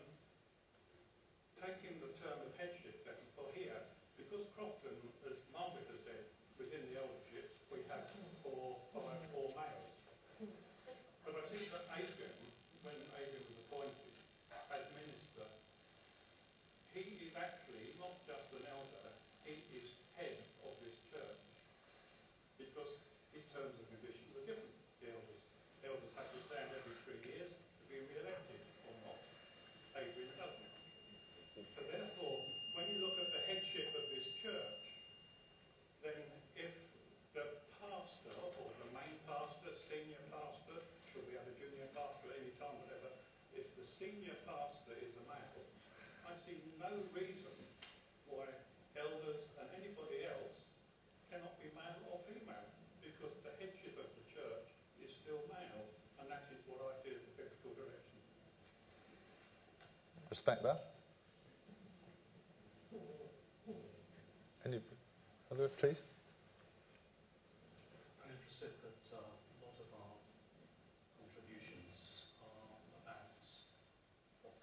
taking the term of headship then for here, because Crofton, as Margaret has said, within the eldership, we have four males. But I think that Adrian, when Adrian was appointed as minister, he is actually not just an elder, he is head of this church. Because his terms and conditions are different to the elders. Elders have to stand every 3 years to be re-elected or not. Adrian doesn't. So therefore, when you look at the headship of this church, then if the pastor or the main pastor, senior pastor, should we have a junior pastor at any time, whatever, if the senior pastor is a male, I see no reason why elders and anybody else cannot be male or female, because the headship of the church is still male, and that is what I see as the biblical direction. Respect that. Any other, please? I'm interested that a lot of our contributions are about what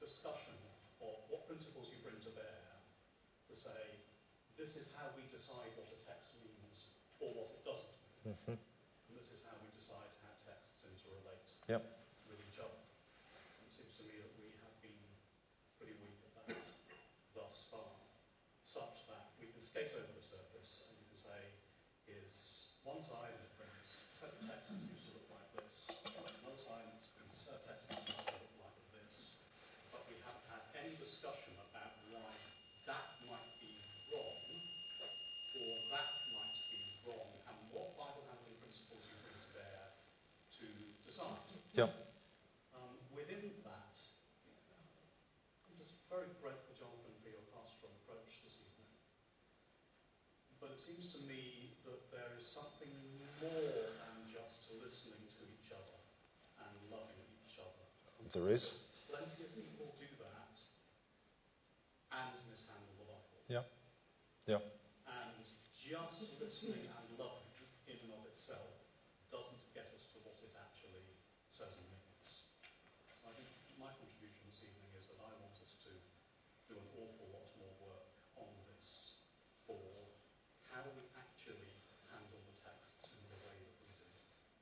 discussion of what principles you bring to bear to say, this is how we decide what a text means or what it doesn't mean. Mm-hmm. And this is how we decide how texts interrelate Yep. with each other. And it seems to me that we have been pretty weak at that thus far, such that we can skate over the surface and you can say, here's one side and it brings a set of texts that used to look like this, another side and it brings a set of texts that used to look like this. But we haven't had any discussion about why that might be wrong or that might be wrong, and what Bible handling principles you bring to bear to decide. Yep. Within that, I'm just very grateful, Jonathan, for your pastoral approach this evening. But it seems to me that there is something more than just listening to each other and loving each other. There is. Plenty of people do that and mishandle the Bible. Yep. Yep. And just listening and loving in and of itself doesn't get us to what it actually says and means. So I think my contribution this evening is that I want us to do an awful lot more work on this for how we actually handle the texts in the way that we do.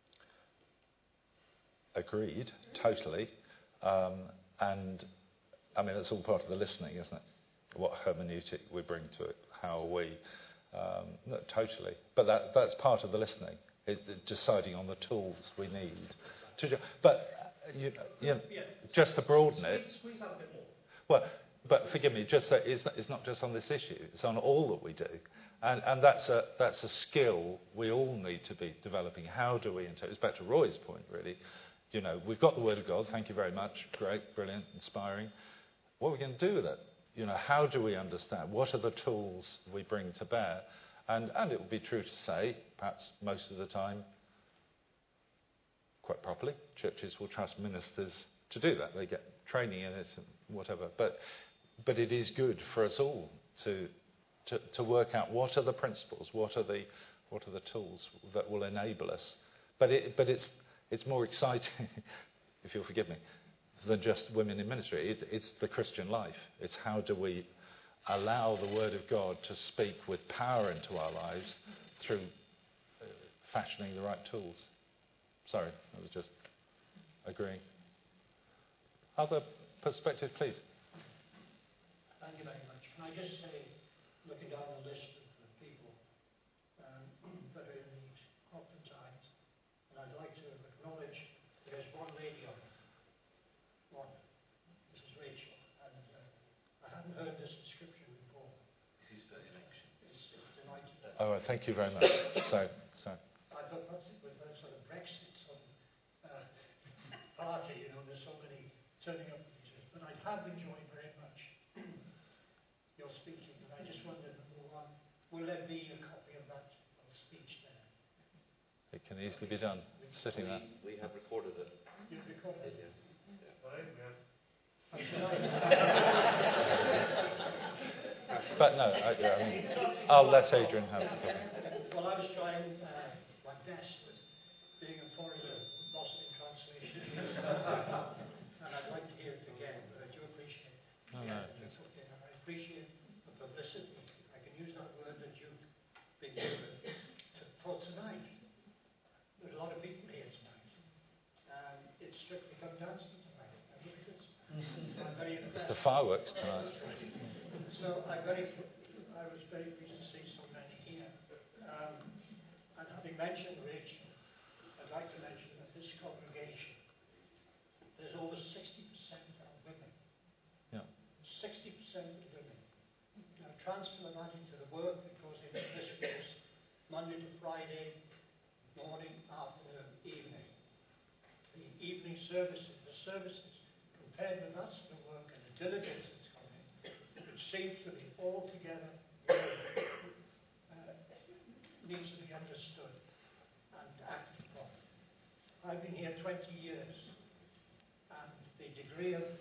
Agreed. Totally. And I mean, it's all part of the listening, isn't it? What hermeneutic we bring to it, how we, no, totally. But that's part of the listening, is deciding on the tools we need to do. But just to broaden it. Squeeze out a bit more. Well, but forgive me, just that it's not just on this issue; it's on all that we do, and that's a skill we all need to be developing. How do we interpret? It's back to Roy's point, really. You know, we've got the Word of God. Thank you very much. Great, brilliant, inspiring. What are we going to do with it? You know, how do we understand? What are the tools we bring to bear? And it would be true to say, perhaps most of the time, quite properly, churches will trust ministers to do that. They get training in it and whatever. But it is good for us all to work out what are the principles, what are the tools that will enable us. But it's more exciting, if you'll forgive me, than just women in ministry. It's the Christian life. It's how do we allow the Word of God to speak with power into our lives through fashioning the right tools. Sorry, I was just agreeing. Other perspectives, please. Thank you very much. Can I just say, looking down the list of people that are in these oftentimes, and I'd like to acknowledge there's one lady on it, Mrs. Rachel, and I hadn't heard this description before. This is for election. It's delighted. Oh, thank you very much. So. I thought perhaps it was a sort of Brexit sort of party, you know, there's so many turning up. But I have enjoyed very much your speaking, and I just wondered, number one, will there be a copy of that speech there? It can easily be done, sitting there. We have recorded it. You've recorded it? Yes. But no, I mean, I'll let Adrian have it. Well, I was trying my best with being a foreigner lost in translation. And I'd like to hear it again, but I do appreciate it. No, I appreciate the publicity. I can use that word that you've been given for tonight. There's a lot of people here tonight. It's strictly come dancing tonight. Look at this. So I'm very impressed. It's the fireworks tonight. So I was very pleased to see so many here. And having mentioned Rachel, I'd like to mention that this congregation, there's over 60% of women. Yeah. 60% of women. Now transfer that into the work that goes into this place, Monday to Friday, morning, afternoon, evening. The evening services, the services, compared with that sort of work and the diligence that's gone in, which seems to be altogether needs to be understood and acted upon. I've been here 20 years, and the degree of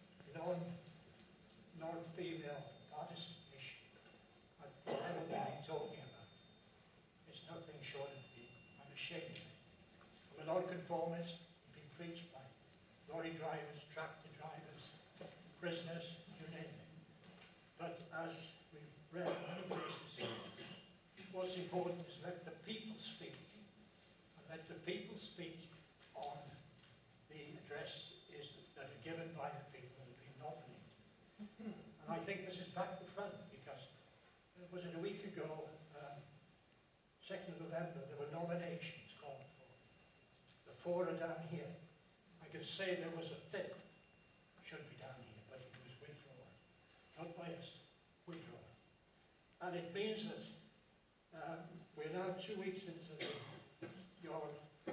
non-female participation I've never been talking about. It's nothing short of I'm ashamed of it. I'm a non-conformist, been preached by lorry drivers, tractor drivers, prisoners, you name it. But as we've read in many places, what's important is let the people speak. And let the people speak on the addresses that are given by the people that have been nominated. And I think this is back to front, because was it a week ago, 2nd of November, there were nominations called for. The 4 are down here. I could say there was a 5th, should be down here, but it was withdrawn. Not by us, withdrawn. And it means that we're now 2 weeks into your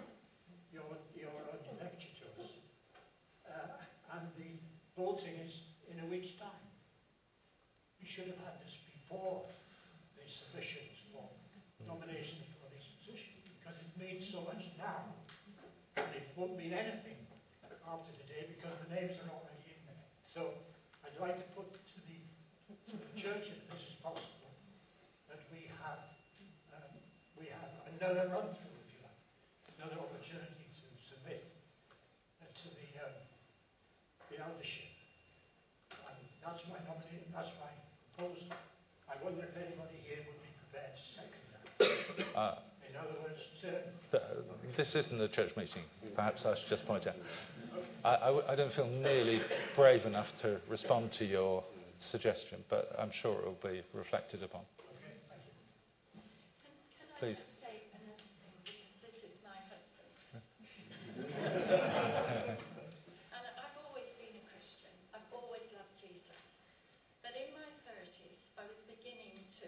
lecture to us. And the voting is in a week's time. We should have had this before the submissions for nominations for this position, because it means so much now, and it won't mean anything after today because the names are already in there. So I'd like to put to the church, if this is possible, that we have another run through, if you like, another opportunity to submit to the eldership. And that's my nomination, that's my proposal. I wonder if anybody here would be prepared to second that. In other words, this isn't a church meeting. Perhaps I should just point out. I don't feel nearly brave enough to respond to your suggestion, but I'm sure it will be reflected upon. Okay, thank you. Can Please. I just say another thing, because this is my husband. And I've always been a Christian. I've always loved Jesus. But in my 30s, I was beginning to,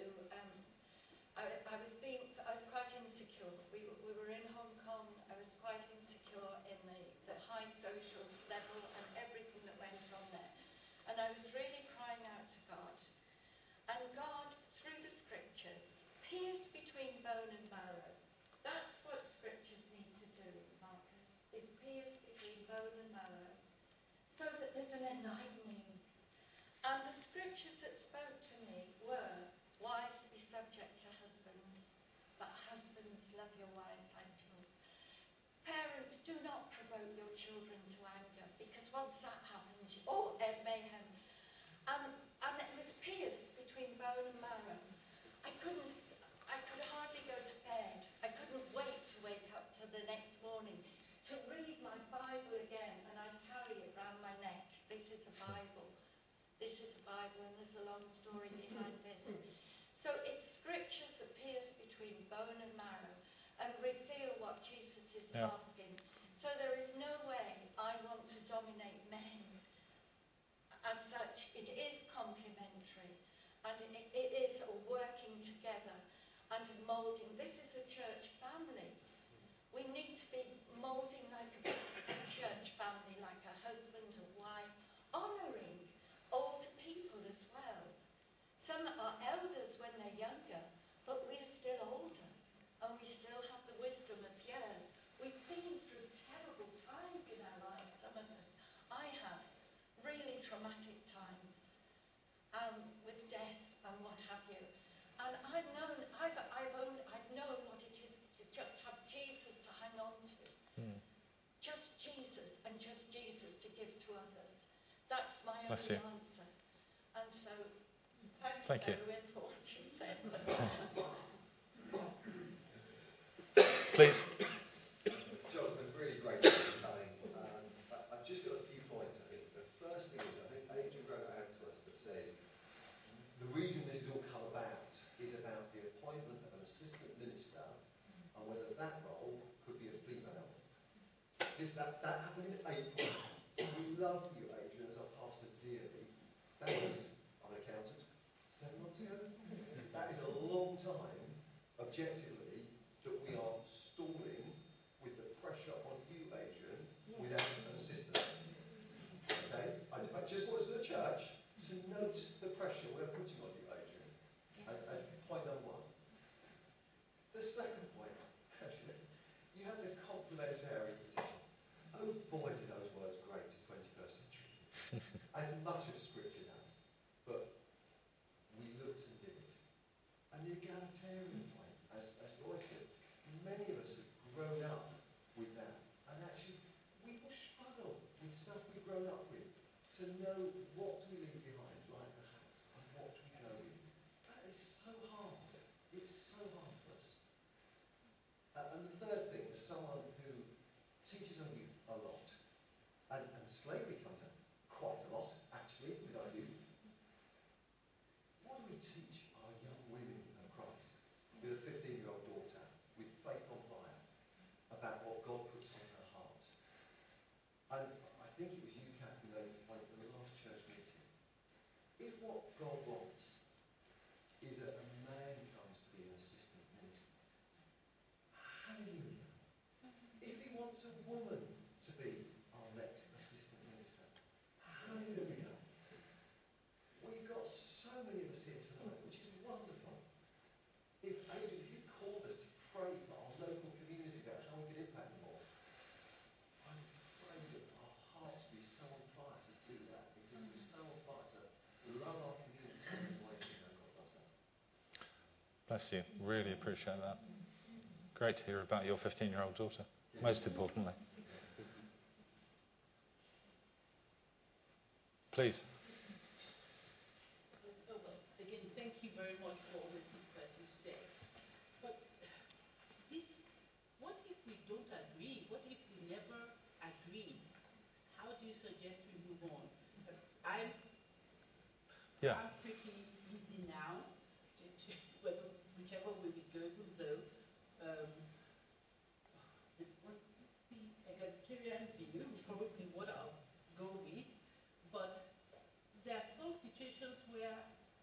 I was quite insecure. We were in Hong Kong. I was quite insecure in the high social level and everything that went on there. And I was really crying out to God. And God, through the scriptures, pierced between bone and marrow. That's what scriptures need to do, Marcus, is pierce between bone and marrow, so that there's an enlightening. And the scriptures that spoke to me were, wives be subject to husbands, but husbands love your wives like yours. Parents, do not provoke your children to anger, because once that happens, mayhem. And it was pierced between bone and marrow. I could hardly go to bed. I couldn't wait to wake up till the next morning to read my Bible again, and I carry it round my neck. This is a Bible. This is a Bible, and there's a long story behind this. So it's scriptures that pierce between bone and marrow and reveal what Jesus is asking. So there is no way I want to dominate men. As such, it is complementary, and it is a working together and moulding. This is a church family. We need to be moulding like a church family, like a husband, a wife, honouring older people as well. Some are elders when they're younger, but we're still older, and we still have the wisdom of years. We've been through terrible times in our lives, some of us. I have. Really traumatic times, with death and what have you. And I've known what it is to just have Jesus to hang on to. Just Jesus, and just Jesus to give to others. That's my only answer. And so, thank you. For what you said. Please. Jonathan, really great storytelling. I've just got a few points, I think. The first thing is, I think Adrian wrote out to us that says, the reason this has all come about is about the appointment of an assistant minister and whether that role could be a female. That happened in April. We love you, Adrian, as our pastor dearly. That was, I'm an accountant, 7 months ago. That is a long time, objectively, that we are stalling with the pressure on you, Adrian, without an assistant. Okay? I just want us as a church to note the pressure we're putting on you, Adrian, as point number one. The second point, you had the complementarian position. Oh boy, do those words great to 21st century. As much as Scripture does. But we looked and did it. And the egalitarian point, as Roy said, many of us have grown up with that. And actually, we will struggle with stuff we've grown up with to know what slavery comes in quite a lot, actually, with our youth. What do we teach our young women of Christ with a 15-year-old daughter, with faith on fire, about what God puts on her heart? And I think it was you, Kath, who made the point at the last church meeting. If what God wants is that a man comes to be an assistant minister, hallelujah. If he wants a woman to be our next assistant minister, hallelujah. We've got so many of us here tonight, which is wonderful. If Adrian, if you called us to pray for our local community about how we can impact them all, I'm afraid that our hearts would be so on fire to do that, because we're so on fire to love our community in the way we know God loves us. Bless you. Really appreciate that. Great to hear about your 15-year-old daughter, most importantly. Please. Well, again, thank you very much for all the things that you said. But what if we don't agree? What if we never agree? How do you suggest we move on? I'm pretty easy now, whichever way we go, though. The egalitarian view is probably what I'll go with. But there are some situations where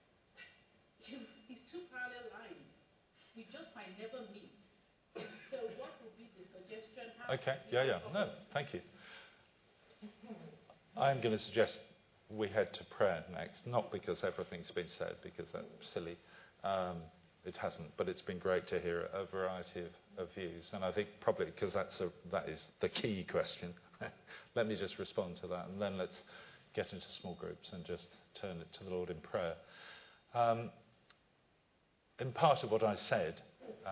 it's two parallel lines. We just might never meet. So what would be the suggestion? Okay, no, thank you. I'm going to suggest we head to prayer next, not because everything's been said, because that's silly. It hasn't, but it's been great to hear a variety of views, and I think probably because that is the key question. Let me just respond to that, and then let's get into small groups and just turn it to the Lord in prayer. In part of what I said,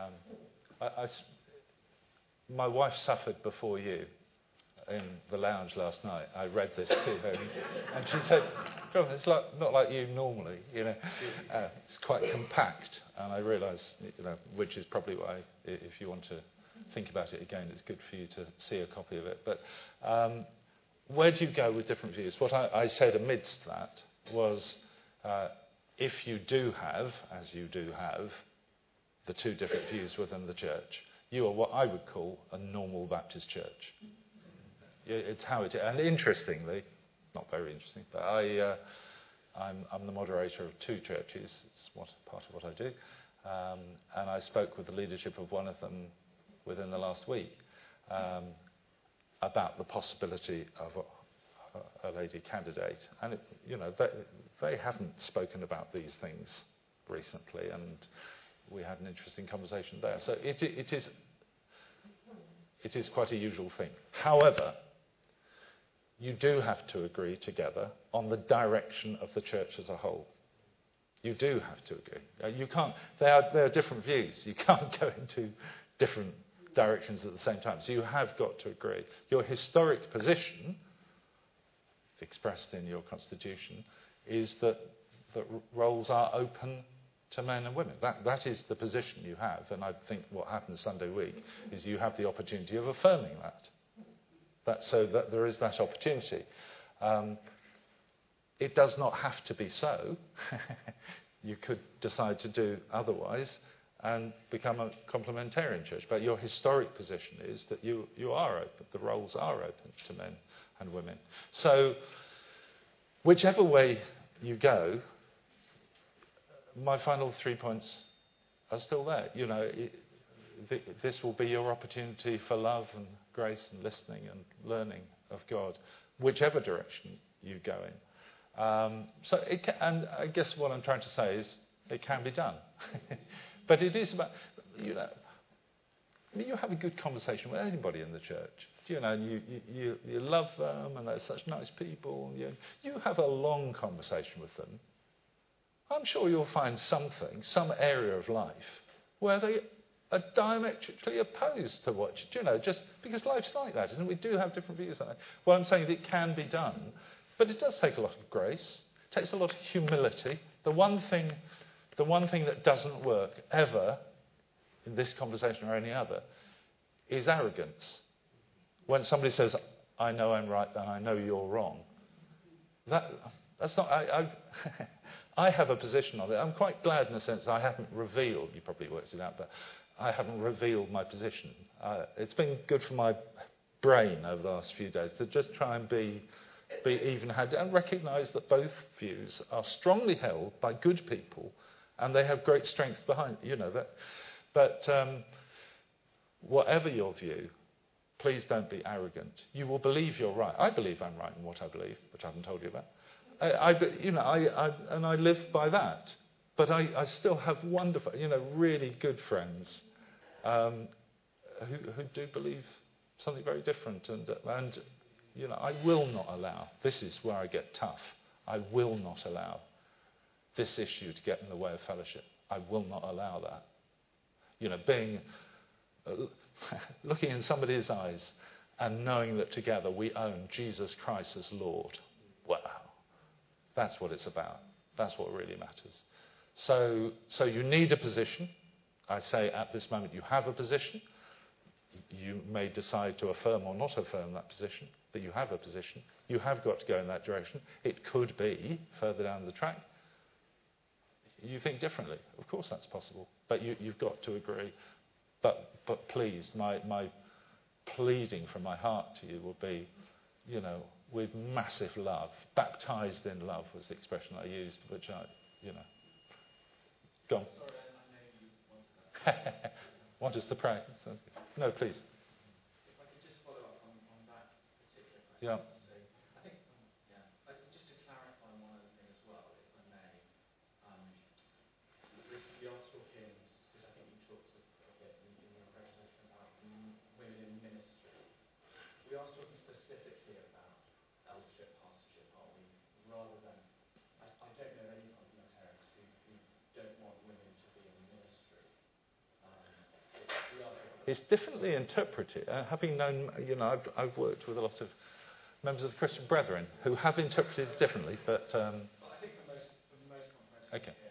my wife suffered before you in the lounge last night. I read this to her, and she said, "John, it's not like you normally, it's quite compact." And I realised, which is probably why, if you want to think about it again, it's good for you to see a copy of it. But where do you go with different views? What I said amidst that was, if you do have, as you do have, the two different views within the church, you are what I would call a normal Baptist church. It's how it is. And interestingly, not very interesting, but I'm the moderator of two churches. It's part of what I do. And I spoke with the leadership of one of them within the last week about the possibility of a lady candidate. And, they haven't spoken about these things recently, and we had an interesting conversation there. So it is quite a usual thing. However, you do have to agree together on the direction of the church as a whole. You do have to agree. You can't. There are different views. You can't go into different directions at the same time. So you have got to agree. Your historic position, expressed in your constitution, is that roles are open to men and women. That is the position you have. And I think what happens Sunday week is you have the opportunity of affirming that. So that there is that opportunity. It does not have to be so. You could decide to do otherwise and become a complementarian church. But your historic position is that you are open. The roles are open to men and women. So whichever way you go, my final 3 points are still there. This will be your opportunity for love and grace and listening and learning of God, whichever direction you go in. So and I guess what I'm trying to say is it can be done. But it is about, you have a good conversation with anybody in the church. And you love them, and they're such nice people. You have a long conversation with them. I'm sure you'll find some area of life where they are diametrically opposed to what, just because life's like that, isn't it? We do have different views on it. Well, I'm saying that it can be done, but it does take a lot of grace. It takes a lot of humility. The one thing that doesn't work ever in this conversation or any other is arrogance. When somebody says, I know I'm right and I know you're wrong. That's not... I have a position on it. I'm quite glad in a sense I haven't revealed, you probably worked it out, but I haven't revealed my position. It's been good for my brain over the last few days to just try and be even-handed and recognise that both views are strongly held by good people and they have great strength behind that. But whatever your view, please don't be arrogant. You will believe you're right. I believe I'm right in what I believe, which I haven't told you about. I live by that. But I still have wonderful, really good friends who do believe something very different. And I will not allow, this is where I get tough, I will not allow this issue to get in the way of fellowship. I will not allow that. Looking in somebody's eyes and knowing that together we own Jesus Christ as Lord. Wow. That's what it's about. That's what really matters. So you need a position. I say at this moment you have a position. You may decide to affirm or not affirm that position, but you have a position. You have got to go in that direction. It could be further down the track. You think differently. Of course that's possible. But you've got to agree. But please, my pleading from my heart to you will be, with massive love, baptized in love was the expression I used, which go on. Sorry, I know you wanted that. Want us to pray? Sounds good. No, please. If I could just follow up on that particular question. Yeah. So I think, just to clarify one other thing as well, if I may. We are talking, because I think you talked a bit in your presentation about women in ministry. We are talking specifically about eldership, pastorship, aren't we? Rather than, I don't know any complementarians who don't want women to be in ministry. It's differently interpreted. Having known, I've worked with a lot of members of the Christian Brethren who have interpreted it differently, but... I think for most complementarians okay. here,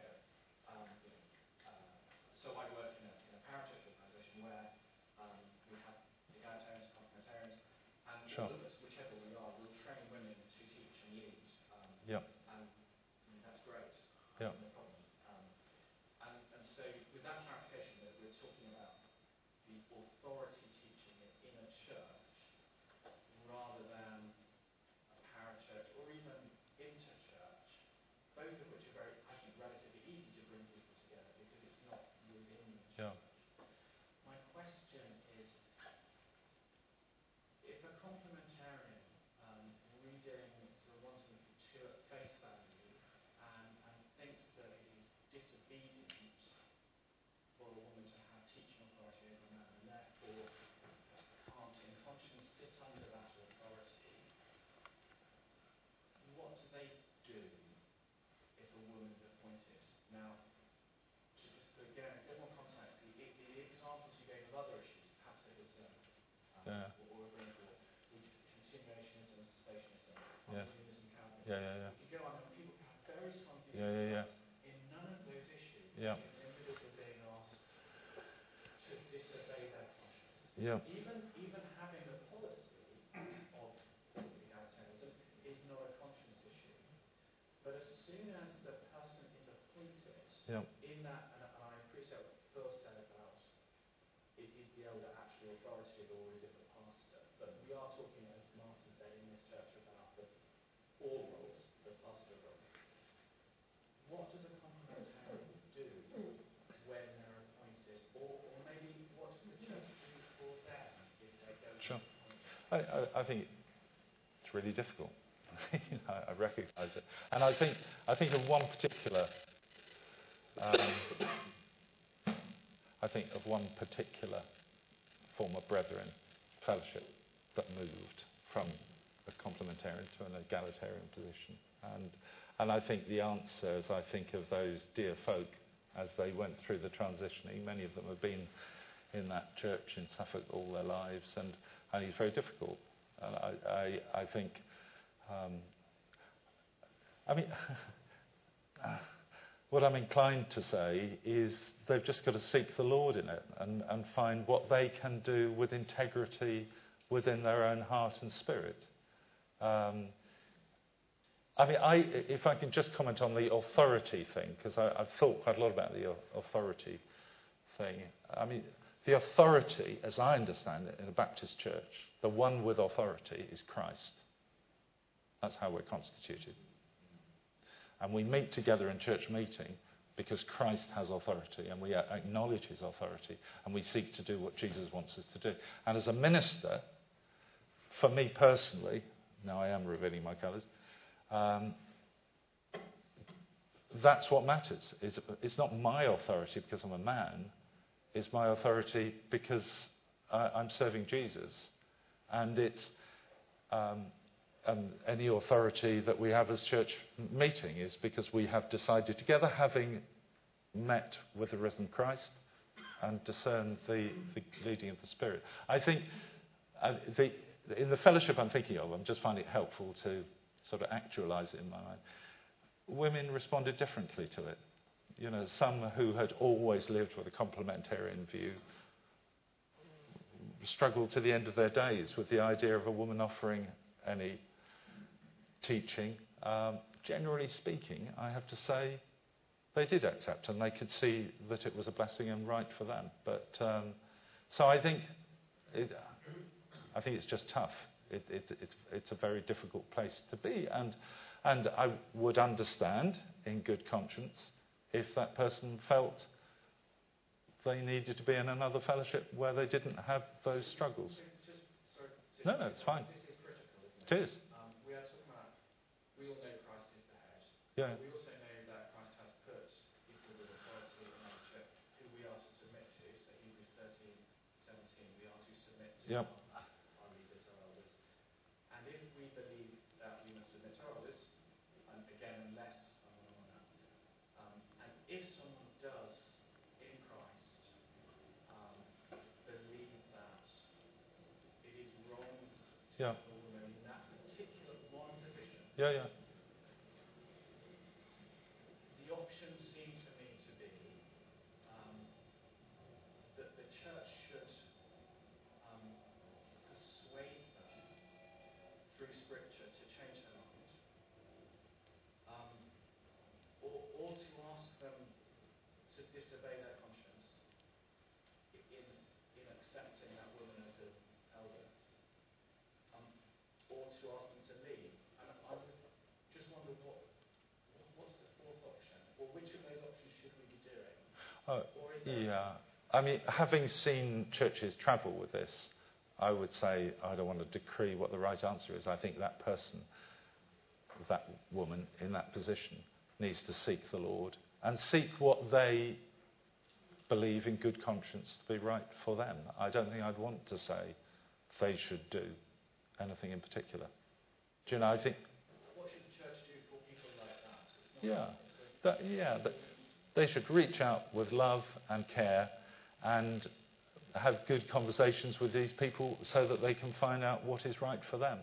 so I work in a parachurch organisation where we have egalitarians, complementarians, and Sure. whichever we are, we'll train women to teach and lead. Yeah. And that's great. Yeah. No problem. And so with that clarification that we're talking about the authority teaching in a church rather than a parachurch or even interchurch, both of which are very, I think, relatively easy to bring people together because it's not within the church. Yeah. My question is, if a complementarian reading sort of wanting to at face value and thinks that it is disobedient for a woman to have teaching authority over a man and therefore can't in conscience sit under that authority, what do they do if a woman is appointed? Now, to just put again a bit more context, the examples you gave of other issues, passivism, or continuationism, cessationism, Yes. communism, Calvinism. Yeah. You could go on and people can have very strong views. Yeah. In none of those issues Yeah. is an individual being asked to disobey their conscience. Yeah. Even having a policy of egalitarianism is not a conscience issue. But as soon as the person is appointed in that, and I appreciate what Phil said about is the elder actually authoritative or is it the pastor? But we are talking, as Martin said, in this church about all roles, the pastor role. What does a complementarian do when they're appointed? Or maybe what does the church do for them if they go Sure. appointed? I think it's really difficult. I recognise it. And I think of one particular former brethren fellowship that moved from a complementarian to an egalitarian position. And I think the answer is I think of those dear folk as they went through the transitioning. Many of them have been in that church in Suffolk all their lives, and it's very difficult. And I think, what I'm inclined to say is they've just got to seek the Lord in it and find what they can do with integrity within their own heart and spirit. If I can just comment on the authority thing, because I've thought quite a lot about the authority thing. The authority, as I understand it, in a Baptist church, the one with authority is Christ. That's how we're constituted. And we meet together in church meeting because Christ has authority, and we acknowledge his authority, and we seek to do what Jesus wants us to do. And as a minister, for me personally, now I am revealing my colours, that's what matters. It's not my authority because I'm a man. It's my authority because I'm serving Jesus. And it's any authority that we have as church meeting is because we have decided together, having met with the risen Christ and discerned the leading of the Spirit. I think in the fellowship I'm thinking of, I'm just finding it helpful to sort of actualise it in my mind. Women responded differently to it. Some who had always lived with a complementarian view struggled to the end of their days with the idea of a woman offering any teaching. Generally speaking, I have to say, they did accept, and they could see that it was a blessing and right for them. But so I think it's just tough. It's a very difficult place to be, and I would understand, in good conscience, if that person felt they needed to be in another fellowship where they didn't have those struggles. No, it's fine. This is critical, isn't it? It is. We are talking about, we all know Christ is the head. Yeah. We also know that Christ has put people with authority in ownership who we are to submit to. So Hebrews 13:17, we are to submit to our leaders, our elders. And if we believe that we must submit to our elders, and again, unless and if someone does in Christ believe that it is wrong to have a woman in that particular one position, the option seems to me to be that the church should persuade them through Scripture to change their mind, or to ask them to disobey their conscience in accepting that woman as an elder, or to ask them to leave. And I would just wonder what's the fourth option, or which of those options should we be doing? Having seen churches travel with this, I would say I don't want to decree what the right answer is. I think that person, that woman in that position, needs to seek the Lord and seek what they believe in good conscience to be right for them. I don't think I'd want to say they should do anything in particular. Do you know, I think... What should the church do for people like that? They should reach out with love and care and have good conversations with these people so that they can find out what is right for them.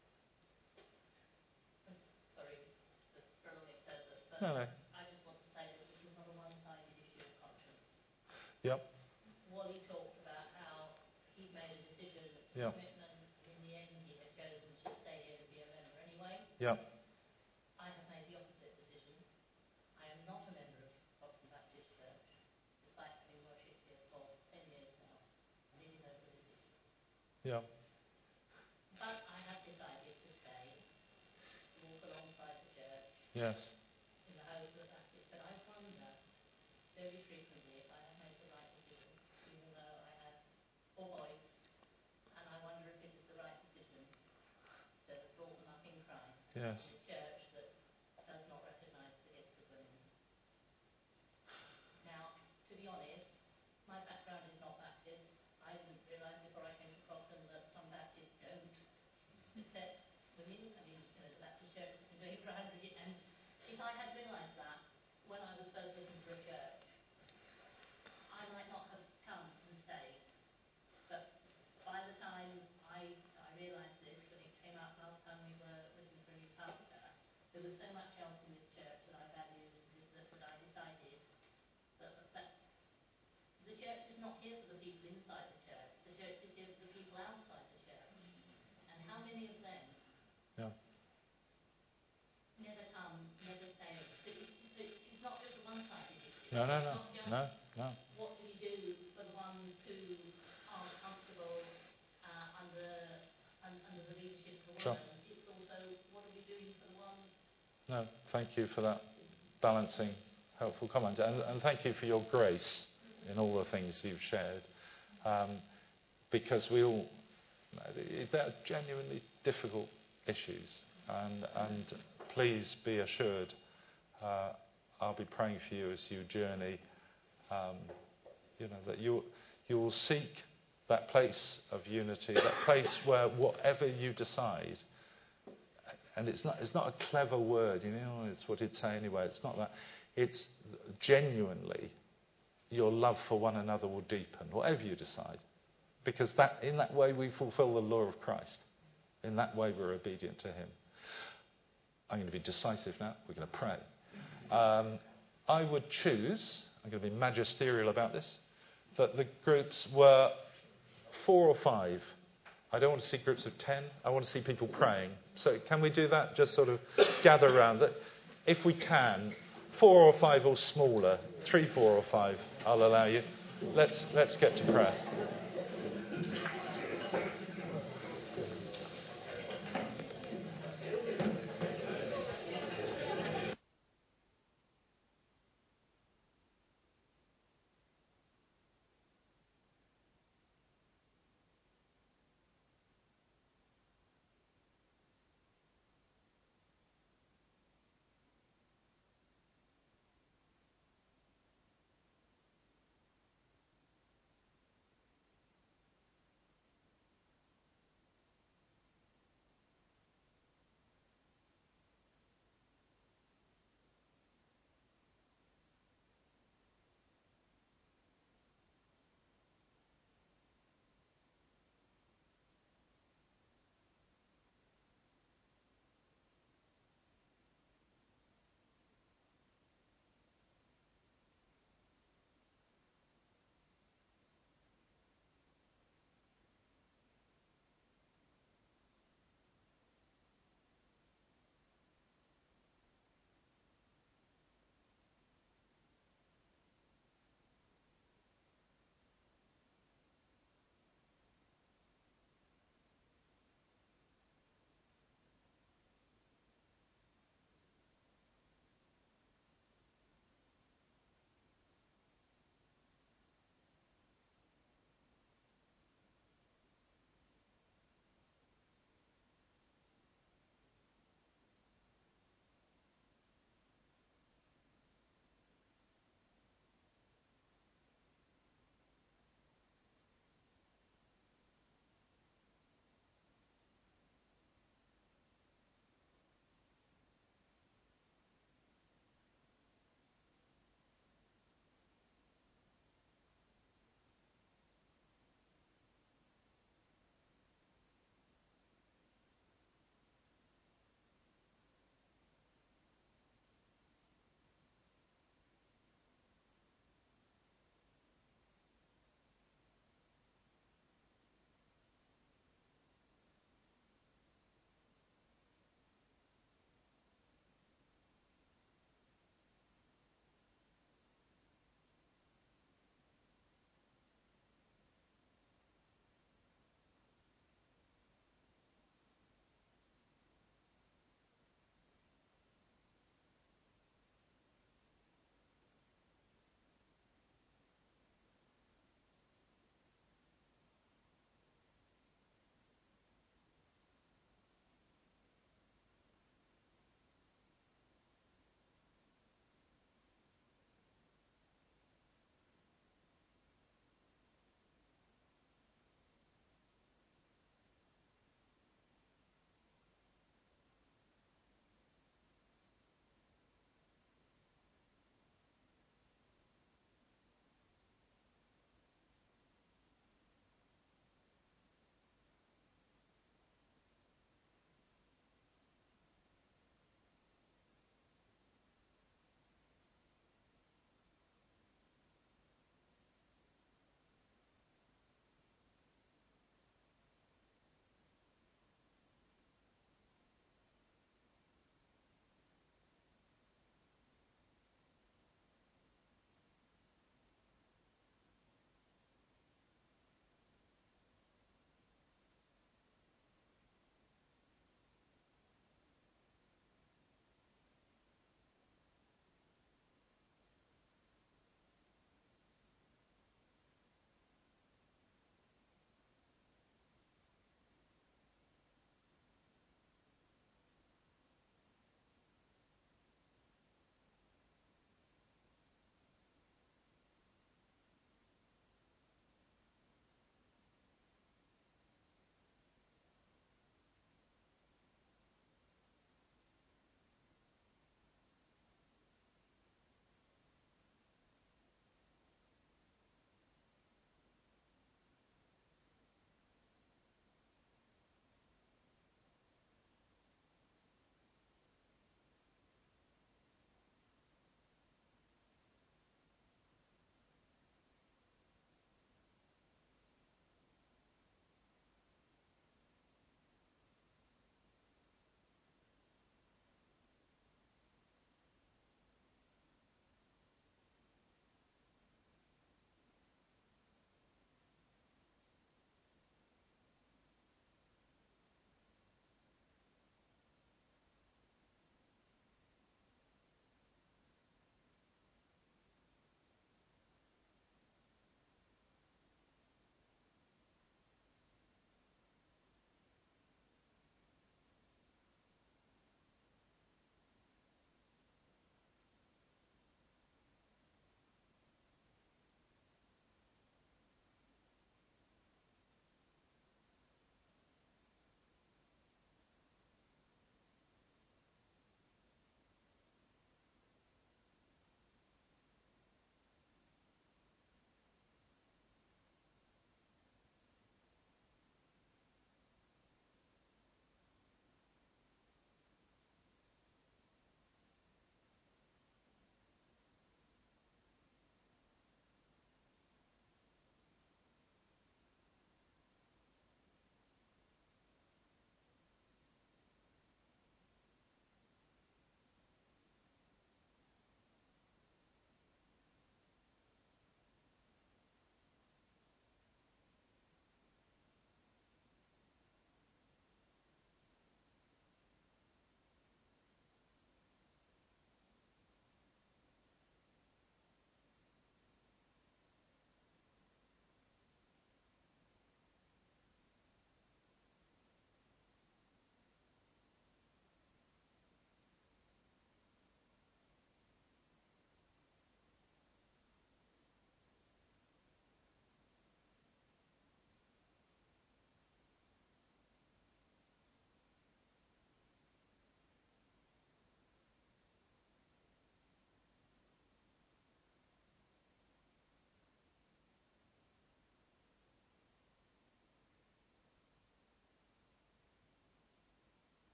Sorry, Veronique said that, No. I just want to say that this is not a one-sided issue of conscience. Yep. Wally talked about how he'd made a decision, Yep. commitment, and in the end he had chosen to stay here and be a member anyway. Yep. I have made the opposite decision. I am not a member of Boston Baptist Church, despite having worshipped here for 10 years now. And it is over a decision. Yep. But I have decided to stay, walk alongside the church, Yes. in the hope that that's it. But I wonder very frequently if I have made the right decision, even though I had 4 boys, and I wonder if it is the right decision to have brought them up in Christ, Yes. in a church that does not recognise the gifts of women. Now, to be honest, my background is not Baptist. I didn't realise before I came to Crofton that some Baptists don't accept women. The Baptist Church has been doing it for 100 years. And if I had realised that when I was first looking for a church, I might not have come and stayed. But by the time I realised this, when it came out last time we were looking for a new pastor, there was so much else in this church that I valued that I decided that the church is not here for the people inside the church. The church is here for the people outside the church. how many of them Yeah. never come, never stay? So it's not just a one-sided issue. No, no, It's no, not just no. what do we do for the ones who aren't comfortable under the leadership of the Sure. woman. It's also what are we doing for the ones. No, thank you for that balancing, helpful comment. And thank you for your grace in all the things you've shared. Because we all, they're genuinely difficult issues. And please be assured, I'll be praying for you as you journey, that you will seek that place of unity, that place where whatever you decide, and it's not a clever word, it's what he'd say anyway, it's not that, it's genuinely your love for one another will deepen, whatever you decide, because in that way we fulfill the law of Christ. In that way we're obedient to him. I'm going to be decisive now, we're going to pray. I would choose, I'm going to be magisterial about this, that the groups were 4 or 5. I don't want to see groups of 10. I want to see people praying. So can we do that? Just sort of gather around. That if we can, 4 or 5 or smaller, 3, 4 or 5, I'll allow you. Let's get to prayer.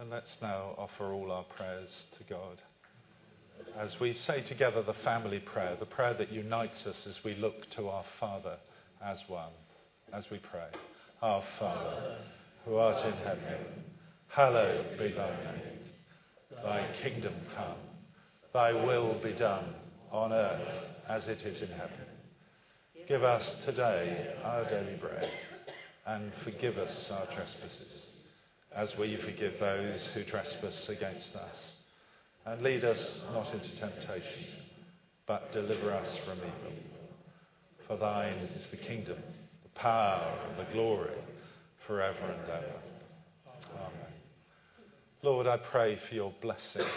And let's now offer all our prayers to God. As we say together the family prayer, the prayer that unites us as we look to our Father as one, as we pray. Our Father, who art in heaven, hallowed be thy name. Thy kingdom come, thy will be done on earth as it is in heaven. Give us today our daily bread, and forgive us our trespasses, as we forgive those who trespass against us. And lead us not into temptation, but deliver us from evil. For thine is the kingdom, the power, and the glory, forever and ever. Amen. Lord, I pray for your blessing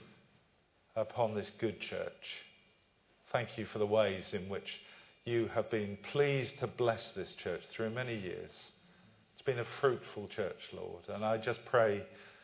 upon this good church. Thank you for the ways in which you have been pleased to bless this church through many years. It's been a fruitful church, Lord, and I just pray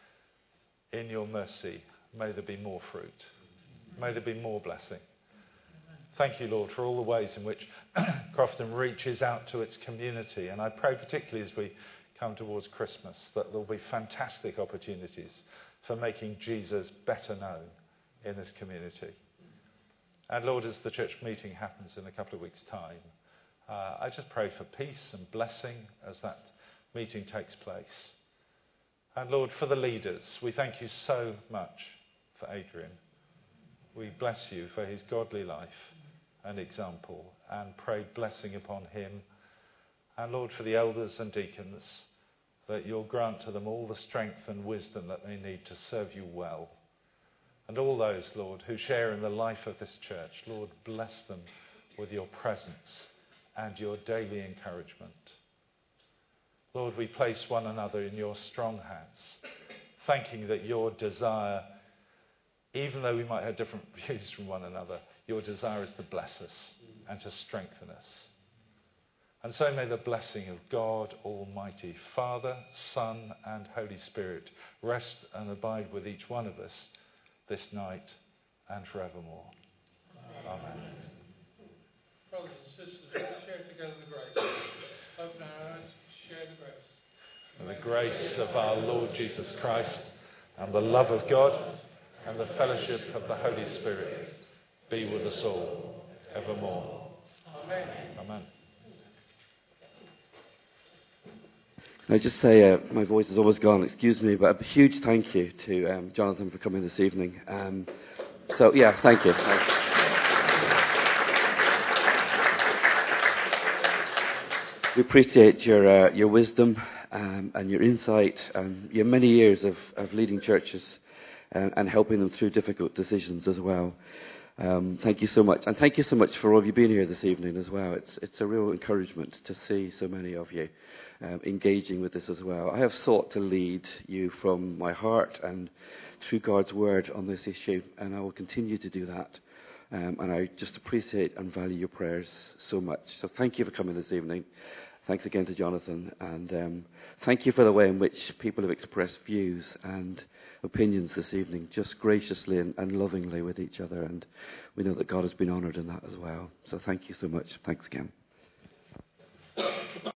in your mercy, may there be more fruit. May there be more blessing. Thank you, Lord, for all the ways in which Crofton reaches out to its community. And I pray particularly as we come towards Christmas that there will be fantastic opportunities for making Jesus better known in this community. And Lord, as the church meeting happens in a couple of weeks' time, I just pray for peace and blessing as that meeting takes place. And Lord, for the leaders, we thank you so much for Adrian. We bless you for his godly life and example, and pray blessing upon him. And Lord, for the elders and deacons, that you'll grant to them all the strength and wisdom that they need to serve you well. And all those, Lord, who share in the life of this church, Lord, bless them with your presence and your daily encouragement. Lord, we place one another in your strong hands, thanking that your desire, even though we might have different views from one another, your desire is to bless us and to strengthen us. And so may the blessing of God Almighty, Father, Son, and Holy Spirit rest and abide with each one of us this night and forevermore. Amen. Brothers and sisters, let's share together the grace. Open our eyes, share the grace. And the grace of our Lord Jesus Christ, and the love of God, and the fellowship of the Holy Spirit be with us all evermore. Amen. Amen. Can I just say, my voice is almost gone, excuse me, but a huge thank you to Jonathan for coming this evening. Thank you. Thanks. We appreciate your wisdom and your insight and your many years of leading churches and helping them through difficult decisions as well. Thank you so much. And thank you so much for all of you being here this evening as well. It's a real encouragement to see so many of you engaging with this as well. I have sought to lead you from my heart and through God's word on this issue, and I will continue to do that. And I just appreciate and value your prayers so much. So thank you for coming this evening. Thanks again to Jonathan. And thank you for the way in which people have expressed views and opinions this evening, just graciously and lovingly with each other. And we know that God has been honoured in that as well. So thank you so much. Thanks again.